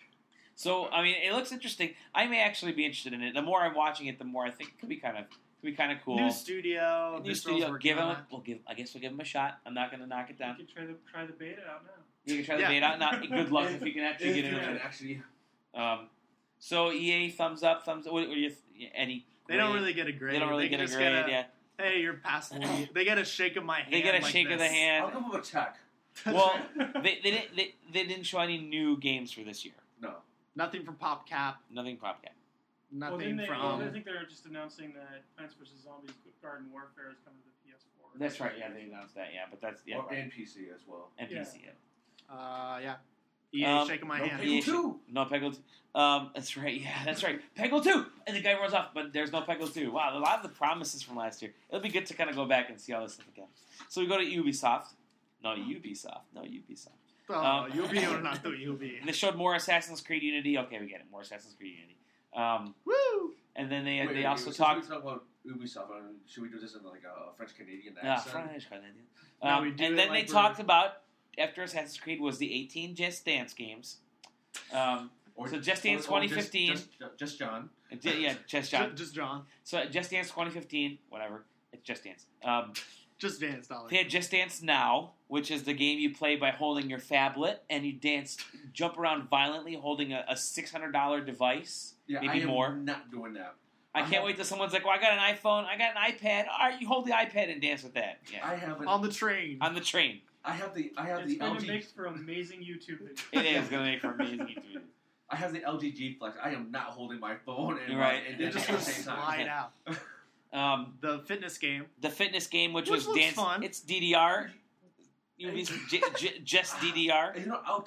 So I mean, it looks interesting. I may actually be interested in it. The more I'm watching it, the more I think it could be kind of could be kind of cool. New studio. New Visceral's studio. working Give him. on A, it. we'll give. I guess we'll give him a shot. I'm not going to knock it You down. can try the try the beta out now. You can try the Yeah. bait out. Not good luck if you can actually If get you into can it. actually, Um, so E A thumbs up, thumbs. What, what do you? Th- any? They don't grade? really get a grade. They don't really can get a just grade. Get a, yeah. Hey, you're passable. They get a shake of my hand. They get a like shake of the this. hand. I'll give them a check. Well, they, they didn't. They, they didn't show any new games for this year. No. Nothing from PopCap. Nothing PopCap. Well, Nothing didn't they, from. well, I think they're just announcing that Plants vs Zombies Garden Warfare is coming to the P S four. That's right. Yeah, they announced that. Yeah, but that's yeah. Or right. and P C as well. And Yeah. P C. Yeah. Uh, yeah. E A Um, shaking my no hand. Peggle Yeah, two. No Peggle two. Um, that's right. Yeah, that's right. Peggle two, and the guy runs off, but there's no Peggle two. Wow, a lot of the promises from last year. It'll be good to kind of go back and see all this stuff again. So we go to Ubisoft. No Ubisoft. No Ubisoft. Oh, Um, you'll be or not do you'll be. And they showed more Assassin's Creed Unity. Okay, we get it. More Assassin's Creed Unity. Um, Woo! and then they Wait, they wait, also since talked. We talk about Ubisoft. uh, Should we do this in like a French Canadian Ah, accent? French Canadian. No, Um, we do and it then like they we're- talked about after Assassin's Creed was the eighteen Just Dance games. Um, Or, So Just Dance or- or twenty just- fifteen. Just, just John. J- yeah, Just Ju- John. Just John. So Just Dance twenty fifteen, whatever. It's Just Dance. Um, Just dance, dollar. they had Just Dance Now, which is the game you play by holding your phablet and you dance, jump around violently holding a, a six hundred dollars device, Yeah, maybe I am more. not doing that. I I can't have- wait till someone's like, well, I got an iPhone, I got an iPad. All right, you hold the iPad and dance with that. Yeah. I have an, On the train. On the train. I have the I have It's the going L to G make for amazing YouTube videos. It is going to make for amazing YouTube videos. I have the L G G Flex. I am not holding my phone and, You're right. and You're dancing just at gonna the same slide time. out. Um, The fitness game. the fitness game, which, Which was looks dance. fun. It's D D R. Ubi's j- j- just D D R. You know, I'll, t- I'll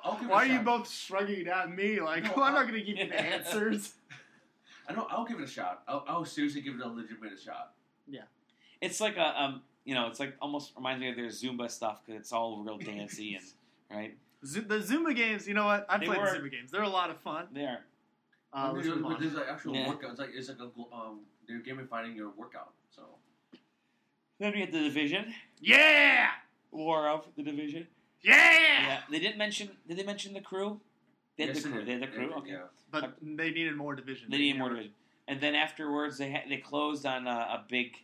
I'll give it Why a are you shot. both shrugging at me like, No, well, I'm I- not going to give you the answers? I know. I'll give it a shot. I'll, I'll seriously give it a legitimate shot. It's like a um, you know, it's like almost reminds me of their Zumba stuff because it's all real dancey and right. Z- the Zumba games, you know what? I've They played were- the Zumba games. They're a lot of fun. They are. Uh, And let's there's, move on. there's like actual Yeah. workout. It's like it's like a gl- um. They're gamifying your workout. So Then we get the Division, Yeah! War of the Division. Yeah! Yeah, they didn't mention. Did they mention the crew? They had Yes, the crew. did. They had the crew. did, Okay. Yeah. But they needed more division. They needed more division. And then afterwards, they had, they closed on a, a big,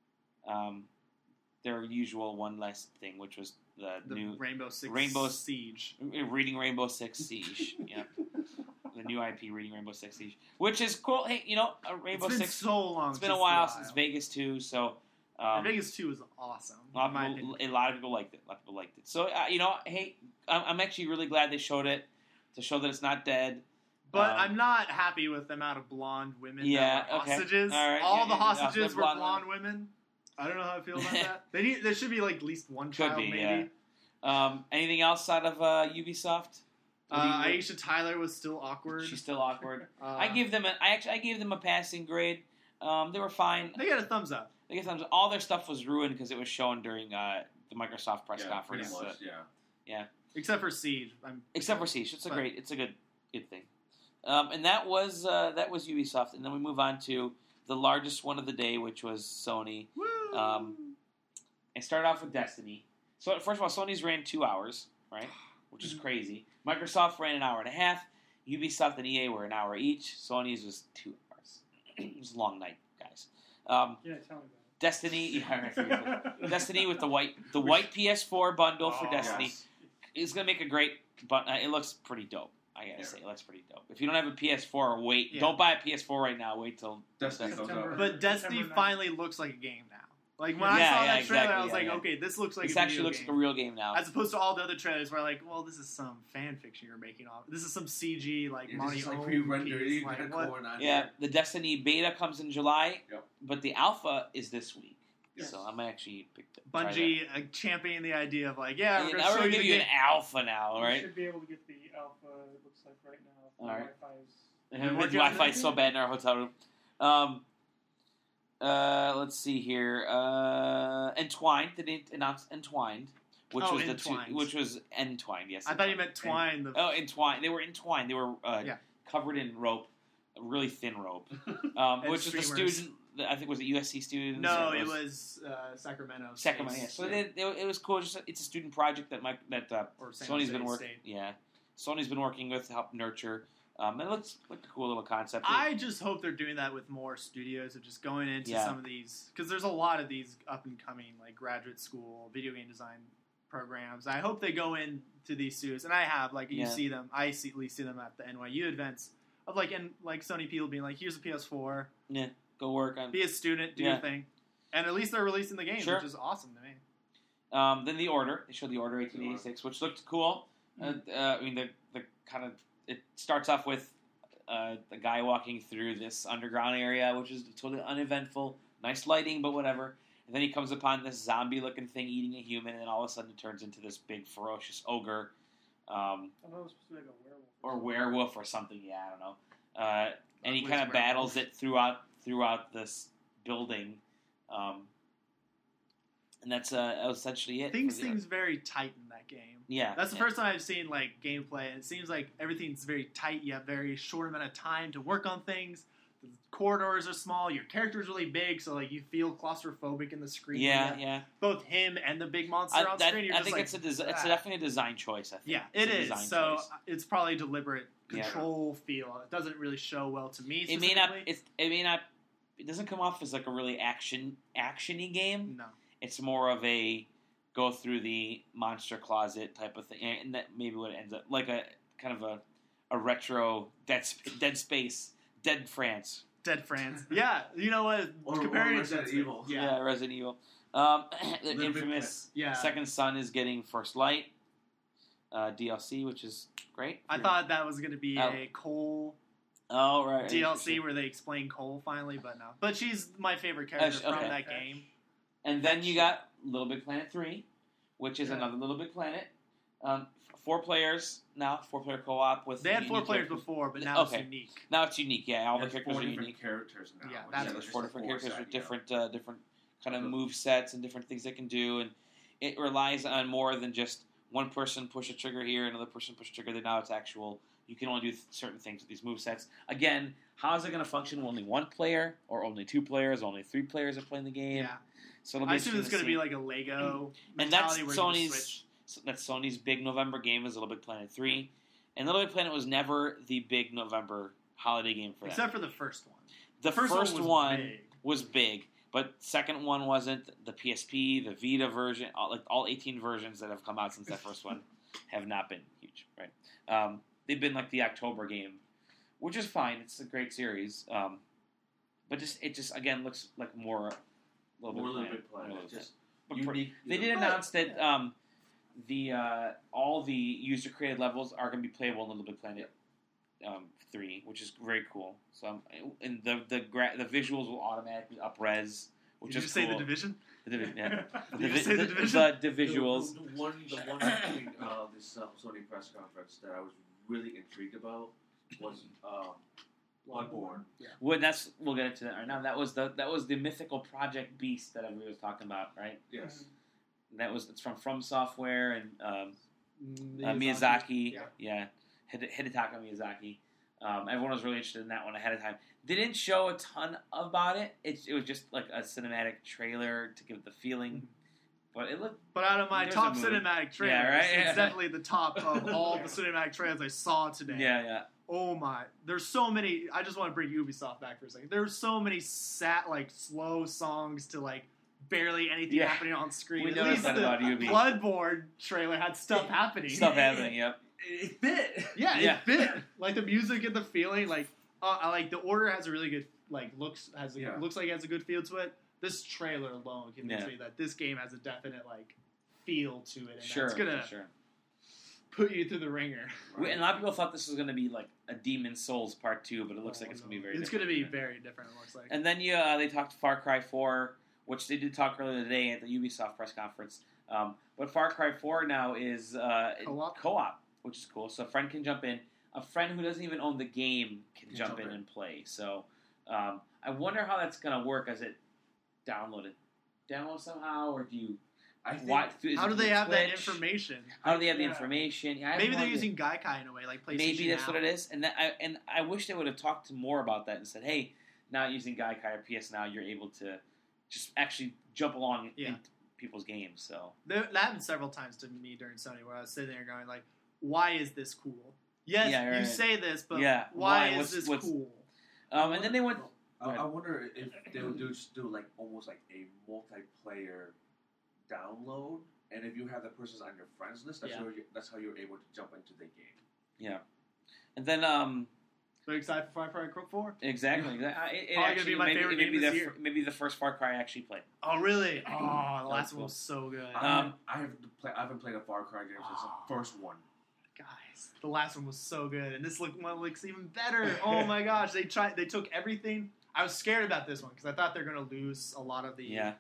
um, their usual one last thing, which was the, The new Rainbow Six Rainbow- Siege. Reading Rainbow Six Siege. Yeah, the new I P, Reading Rainbow Six Siege, which is cool. Hey, you know, a Rainbow It's been Six. so long. It's been a since while the since wild. Vegas too, so And um, Vegas two was awesome. a lot, in my of people, opinion. a lot of people liked it. A lot of people liked it. So uh, you know, hey, I'm, I'm actually really glad they showed it to show that it's not dead. But Um, I'm not happy with the amount of blonde women Yeah, that were okay. hostages. All right, All yeah, the yeah, yeah. hostages The were blonde blonde women. I don't know how I feel about that. They need. There should be like at least one Could child, be, maybe. yeah. Um, anything else out of uh, Ubisoft? Uh, Aisha Tyler was still awkward. She's still awkward. Uh, I give them a, I actually I gave them a passing grade. Um, they were fine. They got a thumbs up. I guess I'm- all their stuff was ruined because it was shown during uh, the Microsoft press yeah, conference. pretty much. uh, Yeah. Except for Siege. I'm, except for Siege, it's a But- great, it's a good, good thing. Um, and that was uh, that was Ubisoft, and then we move on to the largest one of the day, which was Sony. Woo! Um, and started off with Destiny. So first of all, Sony's ran two hours, right, which is crazy. Microsoft ran an hour and a half. Ubisoft and E A were an hour each. Sony's was two hours. It was a long night, guys. Um, Yeah, tell me Destiny, yeah, I forget. about it. Destiny with the white the white P S four bundle for Oh, Destiny Yes. is gonna make a great. But uh, it looks pretty dope. I gotta Yeah. say, it looks pretty dope. If you don't have a P S four, wait. Yeah. Don't buy a P S four right now. Wait till Destiny Destiny. goes out. But Destiny September ninth. finally looks like a game now. Like when I Yeah, saw yeah, that trailer, exactly, I was yeah, like, yeah. okay, this looks like this a actually video looks game. like a real game now. As opposed to all the other trailers where like, well, this is some fan fiction you're making off. This is some C G like Yeah, Monty this is like Ohm pre-rendered. piece. You Like, got what? going on Yeah, here. the Destiny beta comes in July, Yep. but the alpha is this week. Yes. So I'm actually picked try that. Bungie uh, championing the idea of like, yeah, Yeah, we're now gonna we're show gonna you give the you game. an alpha now, You right? should be able to get the alpha. It looks like right now. All right. Wi-Fi's. And You're the working on Wi-Fi it? is so bad in our hotel room. Um, uh, let's see here. Uh, Entwined. They didn't announce Entwined, which Oh, was the Entwined. two, which was Entwined. Yes, I thought you Entwined. meant twine. The Oh, entwined. They were entwined. They were uh, Yeah. covered in rope, a really thin rope, um, And which is the streamers. student. I think was it U S C students. no, or it was uh, Sacramento. Sacramento. State. Yeah. So they, they, it was cool. Just it's a student project that Mike that uh, Or San Sony's Jose been working. State. Yeah, Sony's been working with to help nurture. Um, and it looks like a cool little concept. I just hope they're doing that with more studios of just going into Yeah. some of these because there's a lot of these up and coming like graduate school video game design programs. I hope they go into these studios, and I have like you Yeah. see them. I see, at least see them at the N Y U events of like and like Sony people being like, "Here's a P S four, Go work on. be a student, do Yeah. your thing," and at least they're releasing the game, Sure. which is awesome to me. Um, then the Order. They showed the Order eighteen eighty-six, which looked cool. Uh, uh, I mean, the the kind of it starts off with uh, the guy walking through this underground area, which is totally uneventful, nice lighting, but whatever. And then he comes upon this zombie-looking thing eating a human, and then all of a sudden it turns into this big, ferocious ogre, um, I thought it was supposed to be like a werewolf. or werewolf or something. Yeah, I don't know. Uh, and he Which kind of battles werewolf? it throughout throughout this building, um, and that's uh, essentially it. Things for the- seems very tight in that game. Yeah, That's the yeah. first time I've seen like gameplay, and it seems like everything's very tight. You have very short amount of time to work on things. The corridors are small. Your character's really big, so like you feel claustrophobic in the screen. Yeah, You yeah. have both him and the big monster I, on that- screen. You're I just think like, it's a desi- it's "Ah." definitely a design choice. I think. Yeah, It's it a is. design So choice. it's probably deliberate Yeah. control feel. It doesn't really show well to me. It may not. specifically. It's, it may not. It doesn't come off as like a really action actiony game. No. It's more of a go through the monster closet type of thing, and that maybe what it ends up like a kind of a a retro Dead Sp- Dead Space, Dead France. Dead France. Yeah, you know what? Or- or Comparing it to Resident Dead Space. Evil. Yeah. Resident Evil. Um, the Little bit infamous Yeah. Second Son is getting First Light uh, D L C, which is great. I thought that was going to be Oh. a Cole Oh right, D L C interesting. where they explain Cole finally, but no. But she's my favorite character Uh, from okay. that game. And then you got Little Big Planet three, which is Yeah. another Little Big Planet. Um, four players now, four player co op with. They had four unique players characters. before, but now Okay. it's unique. Now it's unique. Yeah, all the There's characters four are different unique. characters now. Yeah, which that's is Yeah, there's just four a different force characters with idea. different uh, different kind of Okay. move sets and different things they can do, and it relies on more than just one person push a trigger here, another person push a trigger there. Now it's actual. You can only do th- certain things with these move sets. Again, how is it going to function with only one player, or only two players, only three players are playing the game? Yeah, So it'll be I assume it's interesting going to see. be like a Lego And that's mentality where you can Sony's. switch. So that's Sony's big November game is Little Big Planet three, and Little Big Planet was never the big November holiday game for them. Except for the first one. The first, first, one was one big. was big, but second one wasn't. The P S P, the Vita version, all, like all eighteen versions that have come out since that first one have not been huge, right? Um, they've been like the October game, which is fine. It's a great series, um, but just it just again looks like more Little More Big Little Planet. Big Planet. More Little Just But for- unique. They did announce that um, the uh, all the user created levels are going to be playable in Little Big Planet um, three, which is very cool. So um, and the the gra- the visuals will automatically up res, which Did is you say cool. the division? The division, yeah. Did you vi- say the division? The, the visuals. The, the one, the one thing, uh, this uh, Sony press conference that I was really intrigued about was uh, Bloodborne. Yeah. Well, that's we'll get into that right now. That was the that was the mythical Project Beast that everybody was talking about, right? Yes. That was it's from From Software and um, Mm, uh, Miyazaki, Yeah. yeah, Hide- Hidetaka Miyazaki. Um, everyone was really interested in that one ahead of time. They didn't show a ton about it. It, it was just like a cinematic trailer to give it the feeling, but it looked But out of my There's top a movie. cinematic trailers, Yeah, right? it's definitely the top of all the cinematic trailers I saw today. yeah, yeah. Oh my! There's so many. I just want to bring Ubisoft back for a second. There's so many sat like slow songs to like barely anything Yeah. happening on screen. We At noticed least that the about Ubi. Bloodborne trailer had stuff happening. Stuff happening. Yep. It fit. Yeah, Yeah. it fit. Like the music and the feeling. Like, uh, I like the order has a really good like looks has a, Yeah. looks like it has a good feel to it. This trailer alone convinced Yeah. me that this game has a definite like feel to it, and Sure, it's gonna sure. put you through the ringer. We, and a lot of people thought this was going to be like a Demon Souls Part Two, but it looks like it's going to be very. It's different. gonna be very different. It looks like. And then you, uh, they talked Far Cry Four, which they did talk earlier today at the Ubisoft press conference. Um, but Far Cry Four now is uh, Co-op? co-op, which is cool. So a friend can jump in. A friend who doesn't even own the game can Can jump jump in in. and play. So um, I wonder how that's going to work. Is it downloaded, download somehow, or do you? I think What, is How it do they through have that Twitch? information? How do they have the Yeah. information? Yeah, I Maybe have they're no idea. using Gaikai in a way, like PlayStation. Maybe that's Now. what it is, and that I and I wish they would have talked to more about that and said, "Hey, not using Gaikai or P S Now, you're able to just actually jump along Yeah. in people's games." So That that happened several times to me during Sony, where I was sitting there going, like, "Why is this cool?" Yes, Yeah, you right. say this, but Yeah, why, why? is What's- this what's- cool? um, and then they went. I, I wonder if they would do do like almost like a multiplayer download, and if you have the persons on your friends list, that's Yeah. how you, that's how you're able to jump into the game. And then um, So excited for Far Cry Crook four? exactly, that- it, it Probably gonna actually be my maybe, favorite maybe game this the, year. maybe the first Far Cry I actually played. Oh, really? Oh, the was last cool. one was so good. Um, I have play, I haven't played a Far Cry game since the first one. Guys, the last one was so good, and this look one looks even better. Oh my gosh, they tried. They took everything. I was scared about this one because I thought they're gonna lose a lot of the Yeah,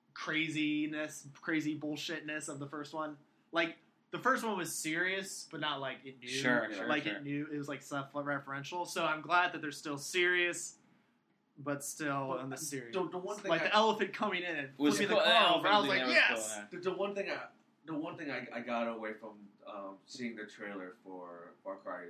craziness, crazy bullshitness of the first one. Like the first one was serious, but not like it knew. Sure, sure, like sure. it knew it was like self-referential. So I'm glad that they're still serious, but still But on the serious. The, the one thing Like I, the elephant coming in and was flipping cool. the car over. I was Yeah, like, that yes. cool, yeah. the, the one thing I the one thing I, I got away from um, seeing the trailer for Far Cry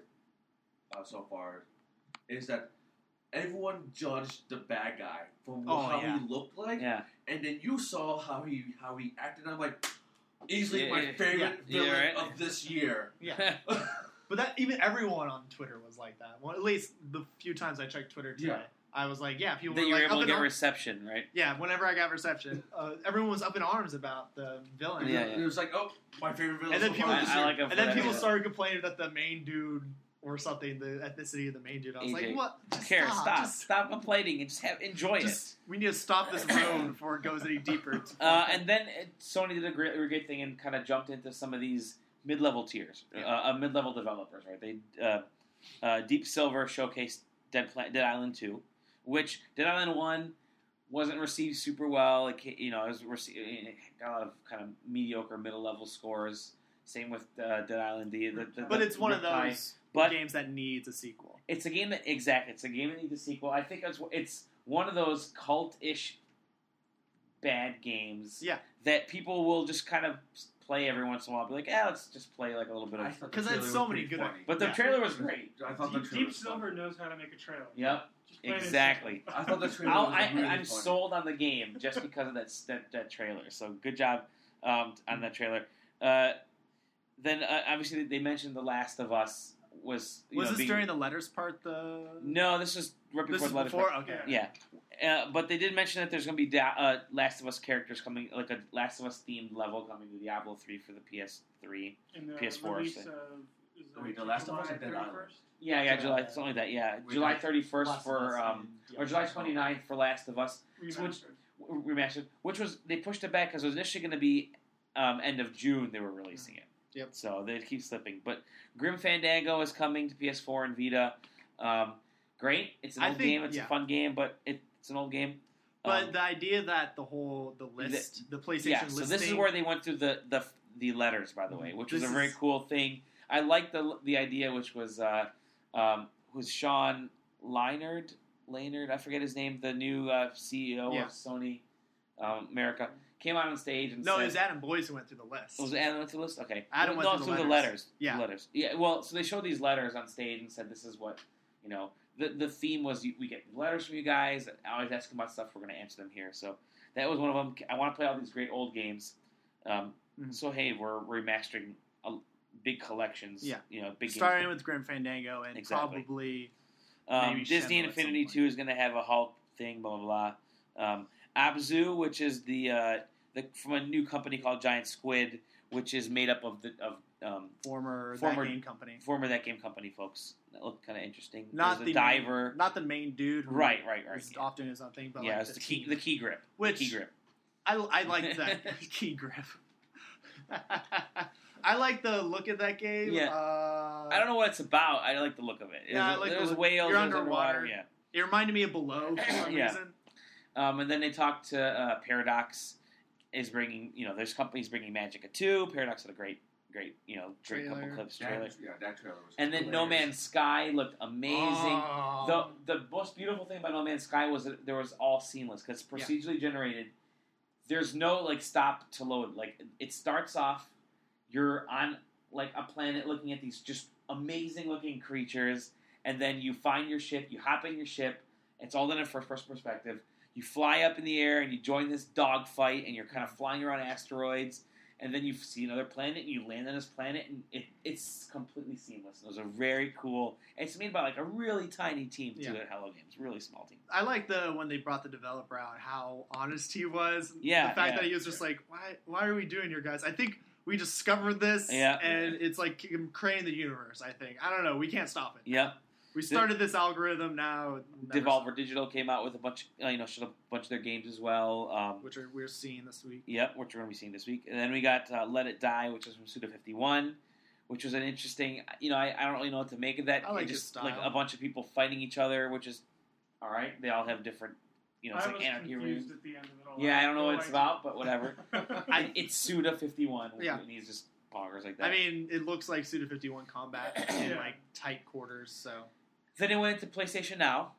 uh, so far is that everyone judged the bad guy from Oh, how yeah. he looked like, yeah. and then you saw how he how he acted. I'm like, easily Yeah, my yeah, favorite yeah, villain right. of this year. Yeah. But that even everyone on Twitter was like that. Well, at least the few times I checked Twitter today, Yeah. I was like, yeah, people That were you were like able up to in get ar- reception, right? yeah. Whenever I got reception, uh, everyone was up in arms about the villain. Yeah, It was like, oh, my favorite villain. And then so people far I, this I year. like him And for then that, people yeah. started complaining that the main dude or something, the ethnicity of the main dude. I was A J. like, what? Who Just cares? Stop. Stop. Just, Stop complaining and just have enjoy just- we need to stop this road before it goes any deeper. it. Uh, and then it, Sony did a great, a great thing and kind of jumped into some of these mid-level tiers, uh, uh, mid-level developers, right? They uh, uh, Deep Silver showcased Dead, Pla- Dead Island two, which Dead Island one wasn't received super well. It, ca- you know, it was rece- it got a lot of kind of mediocre middle-level scores. Same with uh, Dead Island D. The, the, But the it's one of Riptide. those But- games that needs a sequel. It's a game that exactly. It's a game that needs a sequel. I think it's it's one of those cult-ish bad games. Yeah. That people will just kind of play every once in a while. Be like, yeah, let's just play like a little bit I of. thought the 'Cause trailer it's was so many pretty good- funny. But the Yeah. trailer was great. I thought the Deep, trailer Deep was fun. Silver knows how to make a trailer. Yep. Just plain and Exactly. simple. I thought the trailer I'll, was I, really I'm funny. sold on the game just because of that that, that trailer. So good job um, on that trailer. Uh, then uh, obviously they mentioned The Last of Us was. You Was know, this being, during the letters part? The No, this was right before this is the letters. before. part. Okay. Yeah, uh, but they did mention that there's going to be da- uh, Last of Us characters coming, like a Last of Us themed level coming to Diablo three for the P S three. In the P S four, release so- of, is Wait, it The Last of Us July or Dead Island? thirty-first? Yeah, yeah, Yeah. July something like that. Yeah, We July got thirty-first Last of for Us um, and or Diablo. July twenty-ninth for Last of Us. So which- Remastered. w- remastered, which was they pushed it back because it was initially going to be um, end of June. They were releasing it. Yep. So they keep slipping. But Grim Fandango is coming to P S four and Vita. Um, great. It's an I old think- game. It's yeah. a fun game, but it, it's an old game. But Um, the idea that the whole the list, the, PlayStation yeah. listing. So this is where they went through the the, the letters, by the way, which was This a very is- cool thing. I like the the idea, which was uh, um, was Sean Leinard, Leinard, I forget his name, the new uh, C E O Yeah. of Sony um, America, came out on stage and no, said, it was Adam Boyce who went through the list. was it Adam went through the list? Okay. Adam no, went through the through the letters. letters. Yeah. The letters. Yeah. Well, so they showed these letters on stage and said, "This is what you know." The the theme was you, we get letters from you guys. Always asking about stuff. We're going to answer them here. So that was one of them. I want to play all these great old games. Um, Mhm. So hey, we're remastering a, big collections. Yeah. You know, big starting games. with Grim Fandango and Exactly. probably Um, maybe Disney Shenmue at Infinity some Two is going to have a Hulk thing. Blah blah blah. Um, Abzu, which is the uh, the from a new company called Giant Squid, which is made up of the of um, former, Former- that game company. former that game company folks. That looked kind of interesting. Not There's the a diver. main, not the main dude. Who Right, right, right. is Yeah, often his own thing, but yeah like it's the, the key team. the key grip. Which- the key grip. I, I like that key grip. I like the look of that game. Yeah. Uh, I don't know what it's about. I like the look of it. Yeah, I There's, like the there's look. whales. You're there's underwater. Yeah. It reminded me of Below for some Yeah. reason. Um, and then they talked to uh, Paradox is bringing. You know, there's companies bringing Magicka two. Paradox had a great, great. You know, great couple Trailer. clips That, trailer. yeah, that trailer was And then No hilarious. Man's Sky looked amazing. Oh. The the most beautiful thing about No Man's Sky was that there was all seamless because it's Yeah. procedurally generated. There's no like stop to load. Like it starts off, you're on like a planet looking at these just amazing looking creatures, and then you find your ship. You hop in your ship. It's all done in first person perspective. You fly up in the air and you join this dogfight, and you're kind of flying around asteroids. And then you see another planet, and you land on this planet, and it, it's completely seamless. It was a very cool. It's made by like a really tiny team too Yeah. at Hello Games, really small team. I like the when they brought the developer out, how honest he was. Yeah, the fact yeah. that he was just like, "Why? Why are we doing here, guys? I think we discovered this, Yeah. and it's like creating the universe. I think I don't know. We can't stop it. Yep. We started this algorithm now, never Devolver Digital came out with a bunch, uh, you know, showed a bunch of their games as well. Um, stop, which are, we're seeing this week. Yep, which we're going to be seeing this week. And then we got uh, Let It Die, which is from Suda fifty-one, which was an interesting, you know, I, I don't really know what to make of that. I like It his just style. like a bunch of people fighting each other, which is all right. They all have different, you know, it's I like was anarchy confused rooms. at the end of it all. Yeah, I don't know No what it's idea. about, but whatever. I- I, it's Suda fifty-one, Yeah. and he's just poggers like that. I mean, it looks like Suda fifty-one combat in Yeah. like tight quarters. So Then it went into PlayStation Now,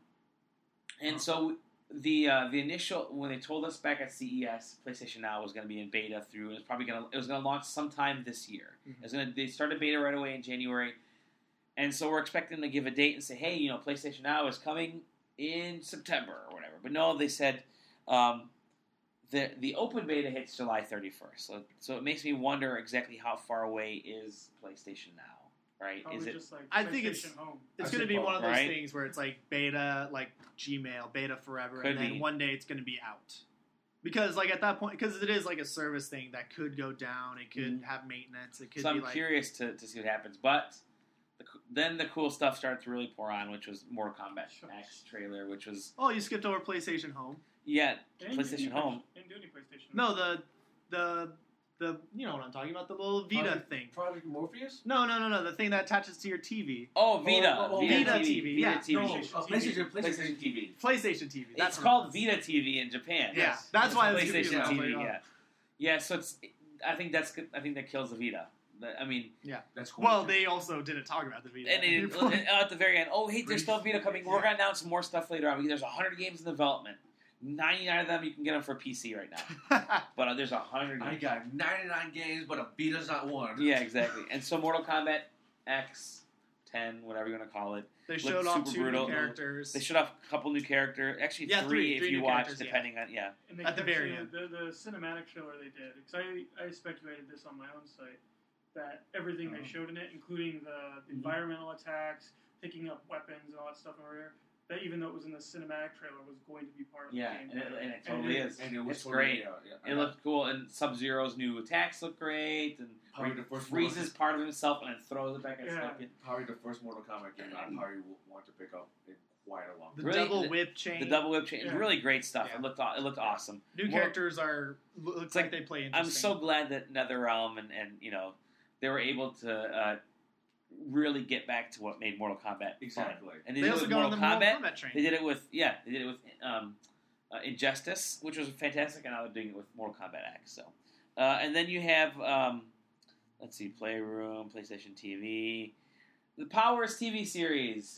and so the uh, the initial when they told us back at C E S, PlayStation Now was going to be in beta through. It was probably going to it was going to launch sometime this year. Mhm. It was going to they started beta right away in January, and so we're expecting to give a date and say, hey, you know, PlayStation Now is coming in September or whatever. But no, they said um, the the open beta hits July thirty-first. So so it makes me wonder exactly how far away is PlayStation Now. Right? Probably Is it just like I think it's- PlayStation Home. it's I going to be suppose, one of those right? things where it's like beta, like Gmail, beta forever, Could and then be. one day it's going to be out. Because like at that point, because it is like a service thing that could go down, it could Mhm. have maintenance, it could So be I'm like curious to, to see what happens. But the, co- then the cool stuff started to really pour on, which was more Combat Max trailer, which was oh, you skipped over PlayStation Home. yeah, Didn't PlayStation do any Home. Didn't do any PlayStation. No, the the the you know what I'm talking about, the little Vita Project- thing. Project Morpheus? No, no, no, no, the thing that attaches to your T V. Oh, Vita, Oh, oh, oh, Vita, Vita T V, T V, yeah. Vita T V. No, PlayStation uh, T V. PlayStation, PlayStation T V. PlayStation T V. That's It's what it called was. Vita T V in Japan. Yeah, Yes. that's why I was PlayStation confused. I was T V. like, oh. Yeah, yeah. So it's I think that's good- I think that kills the Vita. That- I mean, That's cool. Well, they also didn't talk about the Vita. and it, at the very end, oh, hey, there's still Vita coming. We're Yeah. going to announce some more stuff later on. There's one hundred games in development. ninety-nine of them, you can get them for P C right now. But uh, there's one hundred I games. got ninety-nine games, but a Vita's not one. Yeah, exactly. And so Mortal Kombat X, ten, whatever you want to call it. They Looked showed off super two brutal. new characters. They showed off a couple new characters. Actually, Yeah, three, three- if three you new watch, characters, yeah. depending on, yeah. And they At the kept very saying end. The, the cinematic trailer they did, because I, I speculated this on my own site, that everything Uh-huh. they showed in it, including the, the environmental attacks, picking up weapons and all that stuff over here, that even though it was in the cinematic trailer, was going to be part of Yeah, the game. and it, and it And totally it- is. And it was It's totally, great. Yeah, yeah. It looked cool, and Sub-Zero's new attacks look great, and Probably he the first freezes Mortal- part of himself and then throws it back at Yeah. Scorpion. Probably the first Mortal Kombat game I probably w- want to pick up in quite a long the time. Really, double the- whip chain. The double whip chain, Yeah. really great stuff. Yeah. It looked aw- it looked awesome. New More- characters are looks It's like, like- they play I'm interesting. so glad that NetherRealm and, and you know they were able to uh, really get back to what made Mortal Kombat fun. Exactly. And they, They did it also with got on Mortal the Kombat. Mortal Kombat train. They did it with yeah, they did it with um, uh, Injustice, which was fantastic, and now they're doing it with Mortal Kombat X. So, uh, and then you have um, let's see, Playroom, PlayStation T V, the Powers T V series.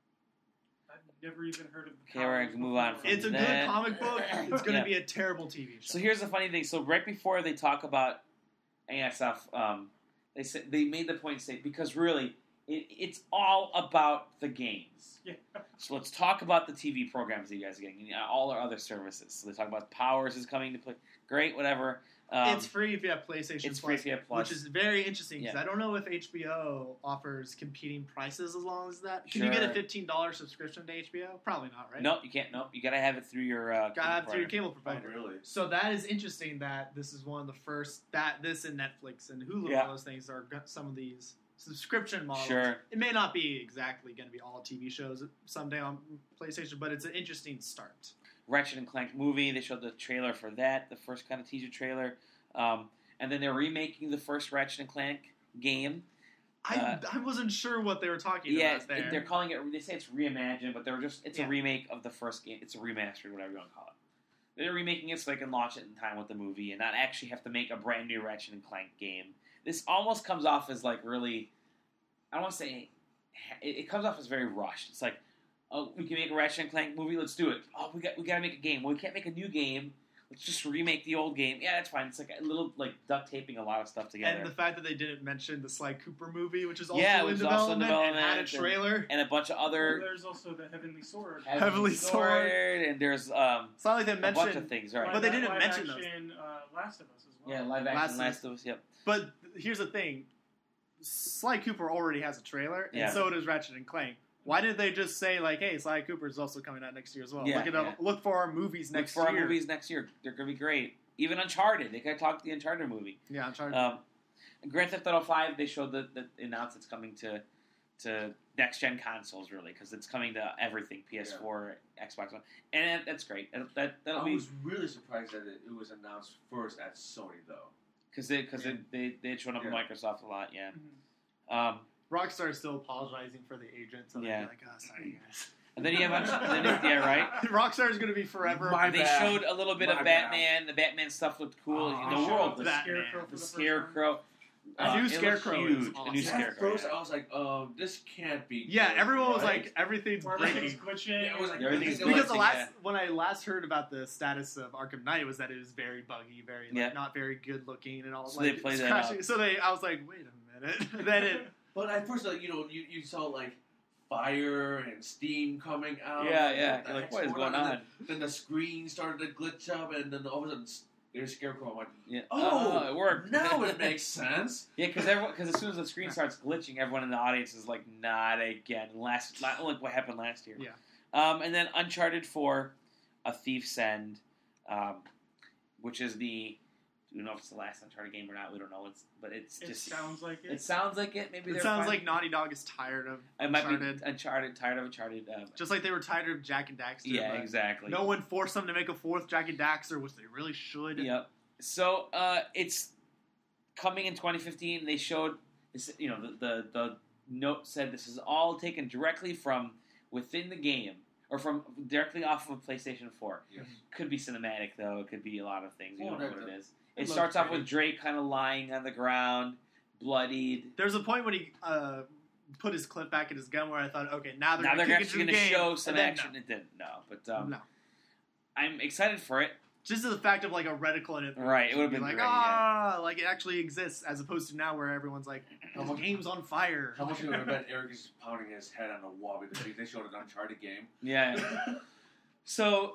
I've never even heard of the Okay, we're Powers gonna move before. on from It's a good that- comic book. It's going to Yeah. be a terrible T V show. So here's the funny thing. So right before they talk about A S F, um, they said they made the point to say because really it, it's all about the games. Yeah. So let's talk about the T V programs that you guys are getting, and all our other services. So they talk about Powers is coming to play. Great, whatever. Um, it's free if you have PlayStation it's Plus, free if you have Plus. which is very interesting because Yeah. I don't know if H B O offers competing prices as long as that. Can you get a Sure. fifteen dollars subscription to H B O? Probably not, right? Nope, you can't. Nope, you gotta have it through your. Uh, Gotta have cable through your provider. cable provider. Oh, really? So that is interesting that this is one of the first that this and Netflix and Hulu Yeah. all those things are got some of these subscription models. Sure. It may not be exactly going to be all T V shows someday on PlayStation, but it's an interesting start. Ratchet and Clank movie. They showed the trailer for that, the first kind of teaser trailer, um, and then they're remaking the first Ratchet and Clank game. I, Uh, I wasn't sure what they were talking Yeah, about there. they're calling it. They say it's reimagined, but they're just it's Yeah. a remake of the first game. It's a remaster, whatever you want to call it. They're remaking it so they can launch it in time with the movie and not actually have to make a brand new Ratchet and Clank game. This almost comes off as like really. I don't want to say. It, it comes off as very rushed. It's like, oh, we can make a Ratchet and Clank movie. Let's do it. Oh, we got we got to make a game. Well, we can't make a new game. Let's just remake the old game. Yeah, that's fine. It's like a little like duct taping a lot of stuff together. And the fact that they didn't mention the Sly Cooper movie, which is also, Yeah, in, which is development, also in and had a development, trailer. and a bunch of Well, other there's also the Heavenly Sword. Heavily Sword. and there's um, It's not like they a bunch of mentioned. things, right? But they Live- didn't live mention those. action, uh, Last of Us as well. Yeah, live action Last Last, of- of Us. Yep. But here's the thing: Sly Cooper already has a trailer, and Yeah. so does Ratchet and Clank. Why did they just say like, "Hey, Sly Cooper is also coming out next year as well"? Yeah, look at yeah. look for our movies Look next for our year. movies next year. They're gonna be great. Even Uncharted. They could talk the Uncharted movie. Yeah, I'm trying. Um, Grand Theft Auto Five. They showed that that announced it's coming to to next gen consoles really because it's coming to everything P S four, Xbox One, and that, that's great. That, that that'll I be was really surprised that it, it was announced first at Sony, though. because they because Yeah. they they they had shown up at Yeah. Microsoft a lot. Yeah. Mhm. Um, Rockstar is still apologizing for the agent, so they're Yeah. like, "Oh, sorry guys." and then you have Unch- then, yeah right. Rockstar is going to be forever. My They bad. showed a little bit My of bad. Batman. The Batman stuff looked cool. Oh, the They showed world off the was Batman. Scarecrow for the the first Scarecrow. A Uh, new it looked Scarecrow is huge. A new awesome. At Scarecrow. first, yeah. I was like, um, this can't be. Yeah, good, everyone was right? like, everything's Time. breaking. Everything's glitching. Yeah, it was like Everything's everything's Because the glitching, last yeah. when I last heard about the status of Arkham Knight was that it was very buggy, very like, Yeah. not very good looking, and all. So like, they played it's that crashing. up. So they, I was like, wait a minute. then it, But at first, like, you know, you, you saw like fire and steam coming out. Yeah, Like, yeah. what the You're like, heck's what is going And on? Then, then the screen started to glitch up, and then all of a sudden there's Scarecrow. I'm like, Yeah. oh, it worked. now it makes sense. Yeah, because everyone because as soon as the screen starts glitching, everyone in the audience is like, "Not again." Last, la- like what happened last year. Yeah. Um, and then Uncharted four, A Thief's End, um, which is the. We don't know if it's the last Uncharted game or not. We don't know. It's but it's It just. sounds like it. It sounds like it. Maybe it they're sounds fine. like Naughty Dog is tired of it might Uncharted, be Uncharted. Tired of Uncharted. Uh, just like they were tired of Jack and Daxter. yeah, but exactly. No one forced them to make a fourth Jack and Daxter, which they really should. Yep. So uh, it's coming in twenty fifteen. They showed this. You know, the, the the note said this is all taken directly from within the game or from directly off of PlayStation four. Yes. Could be cinematic though. It could be a lot of things. You Oh, don't know that- what it is. it It looks starts off pretty. with Drake kind of lying on the ground, bloodied. There's a point when he uh, put his clip back in his gun where I thought, okay, now they're Now gonna they're kick actually into going the to game, show some and then action. No. It didn't. No, but um, no. I'm excited for it. Just the fact of like a reticle in it, Right, it would've been like great, ah, like it actually exists, as opposed to now where everyone's like, oh, the game's on fire. How much you would have bet Eric is pounding his head on the wall because they showed an Uncharted game? Yeah. So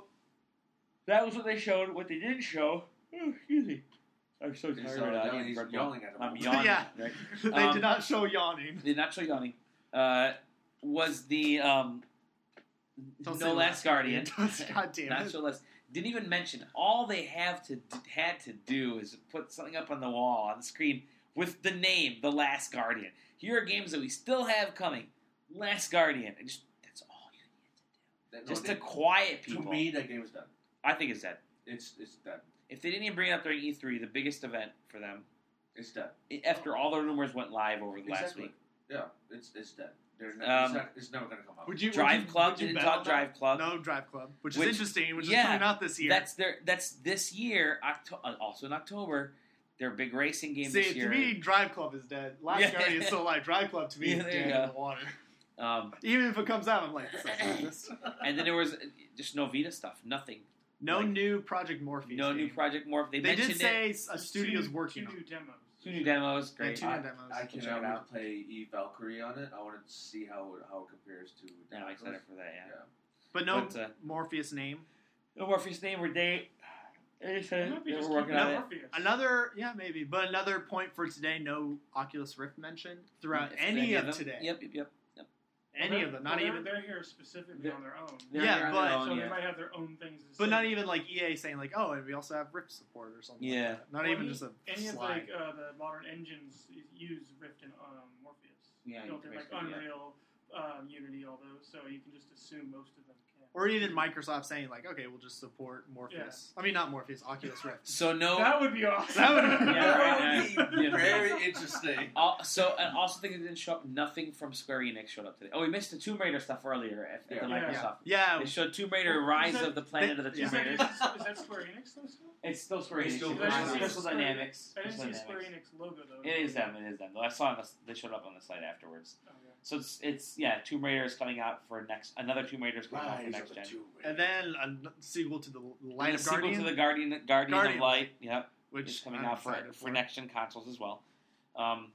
that was what they showed. What they didn't show. Oh, excuse me. I'm so He's, tired uh, right now. I yelling- need he's Red Bull. yelling at him. I'm yawning. Yeah. Right? they Um, did not show yawning. Did not show yawning. Uh, was the um, Don't say No Last Guardian? God damn Not it. show less. Didn't even mention. All they have to had to do is put something up on the wall on the screen with the name, The Last Guardian. Here are games that we still have coming. Last Guardian. And just that's all you need That- to do. Just no, to they- quiet To people. me, that game is done. I think it's dead. It's it's dead. If they didn't even bring it up during E three, the biggest event for them, It's dead. after all the rumors went live over the last Exactly. week. Yeah, it's it's dead. There's no, Um, it's, not, it's never gonna come out. Would you Drive would you, Club would you didn't bet talk on that? Drive Club. No Drive Club, which, Which- is interesting, which yeah, is coming out this year. That's their. That's this year. Octo- uh, also in October, their big racing game See, this year. to me, Drive Club is dead. Last Yeah. Guardian is still alive. Drive Club to me Yeah, is there dead you in go. the water. Um, Even if it comes out, I'm like, this doesn't exist. and then there was uh, just no Vita stuff. Nothing. No Like, new Project Morpheus. No new game. Project Morph. They, They mentioned did say it. a studio's two, working two on new it. demos. Two new demos. Great. two new I, demos. I We'll check cannot it wait out. to play E Valkyrie on it. I want to see how it, how it compares to. Yeah, I'm Damascus. excited for that. Yeah. Yeah. But no But, uh, Morpheus name. No Morpheus name. Were they? They said Might be they were just working keeping on it. Morpheus. Another, yeah, maybe. But another point for today, no Oculus Rift mentioned throughout If any of them. today. Yep. Yep. Yep. Any Well, of them. they're- Not well, even. They're, they're here specifically They're- on their own. They're Yeah, here on but- their own, so yeah. they might have their own things. To But say. not even like E A saying like, oh, and we also have Rift support or something. Yeah. Like that. Not Well, even any- just a Any of slide. like uh, the modern engines use Rift and um, Morpheus. Yeah, you built in like basically, yeah. Unreal, um, Unity, all those. So you can just assume most of them can. Or even Microsoft saying like, okay, we'll just support Morpheus. I mean, not Morpheus, Oculus Rift. So no. That would be awesome. That would- Yeah, right, That would be yeah. very interesting. Al- so, and also think it didn't show up. Nothing from Square Enix showed up today. Oh, we missed the Tomb Raider stuff earlier at, at the Yeah. Microsoft. Yeah. They showed Tomb Raider: Well, Rise is that- of the Planet they- of the Is Tomb that, Raiders. is, is that Square Enix though still? It's still Square It's Enix. still It's Square Crystal Enix. Crystal Square- Dynamics. I didn't Crystal see Square Dynamics. Enix logo though. It is them. It is them. Though I saw them. They showed up on the slide afterwards. Okay. So it's it's yeah. Tomb Raider is coming out for next. Another Tomb Raider is coming out for Rise next of gen. the Tomb And Raider. then a sequel to the And Light the of sequel Guardian, to the Guardian Guardian, Guardian of Light. Yep, which is coming I'm out for excited for next gen consoles as well. Um,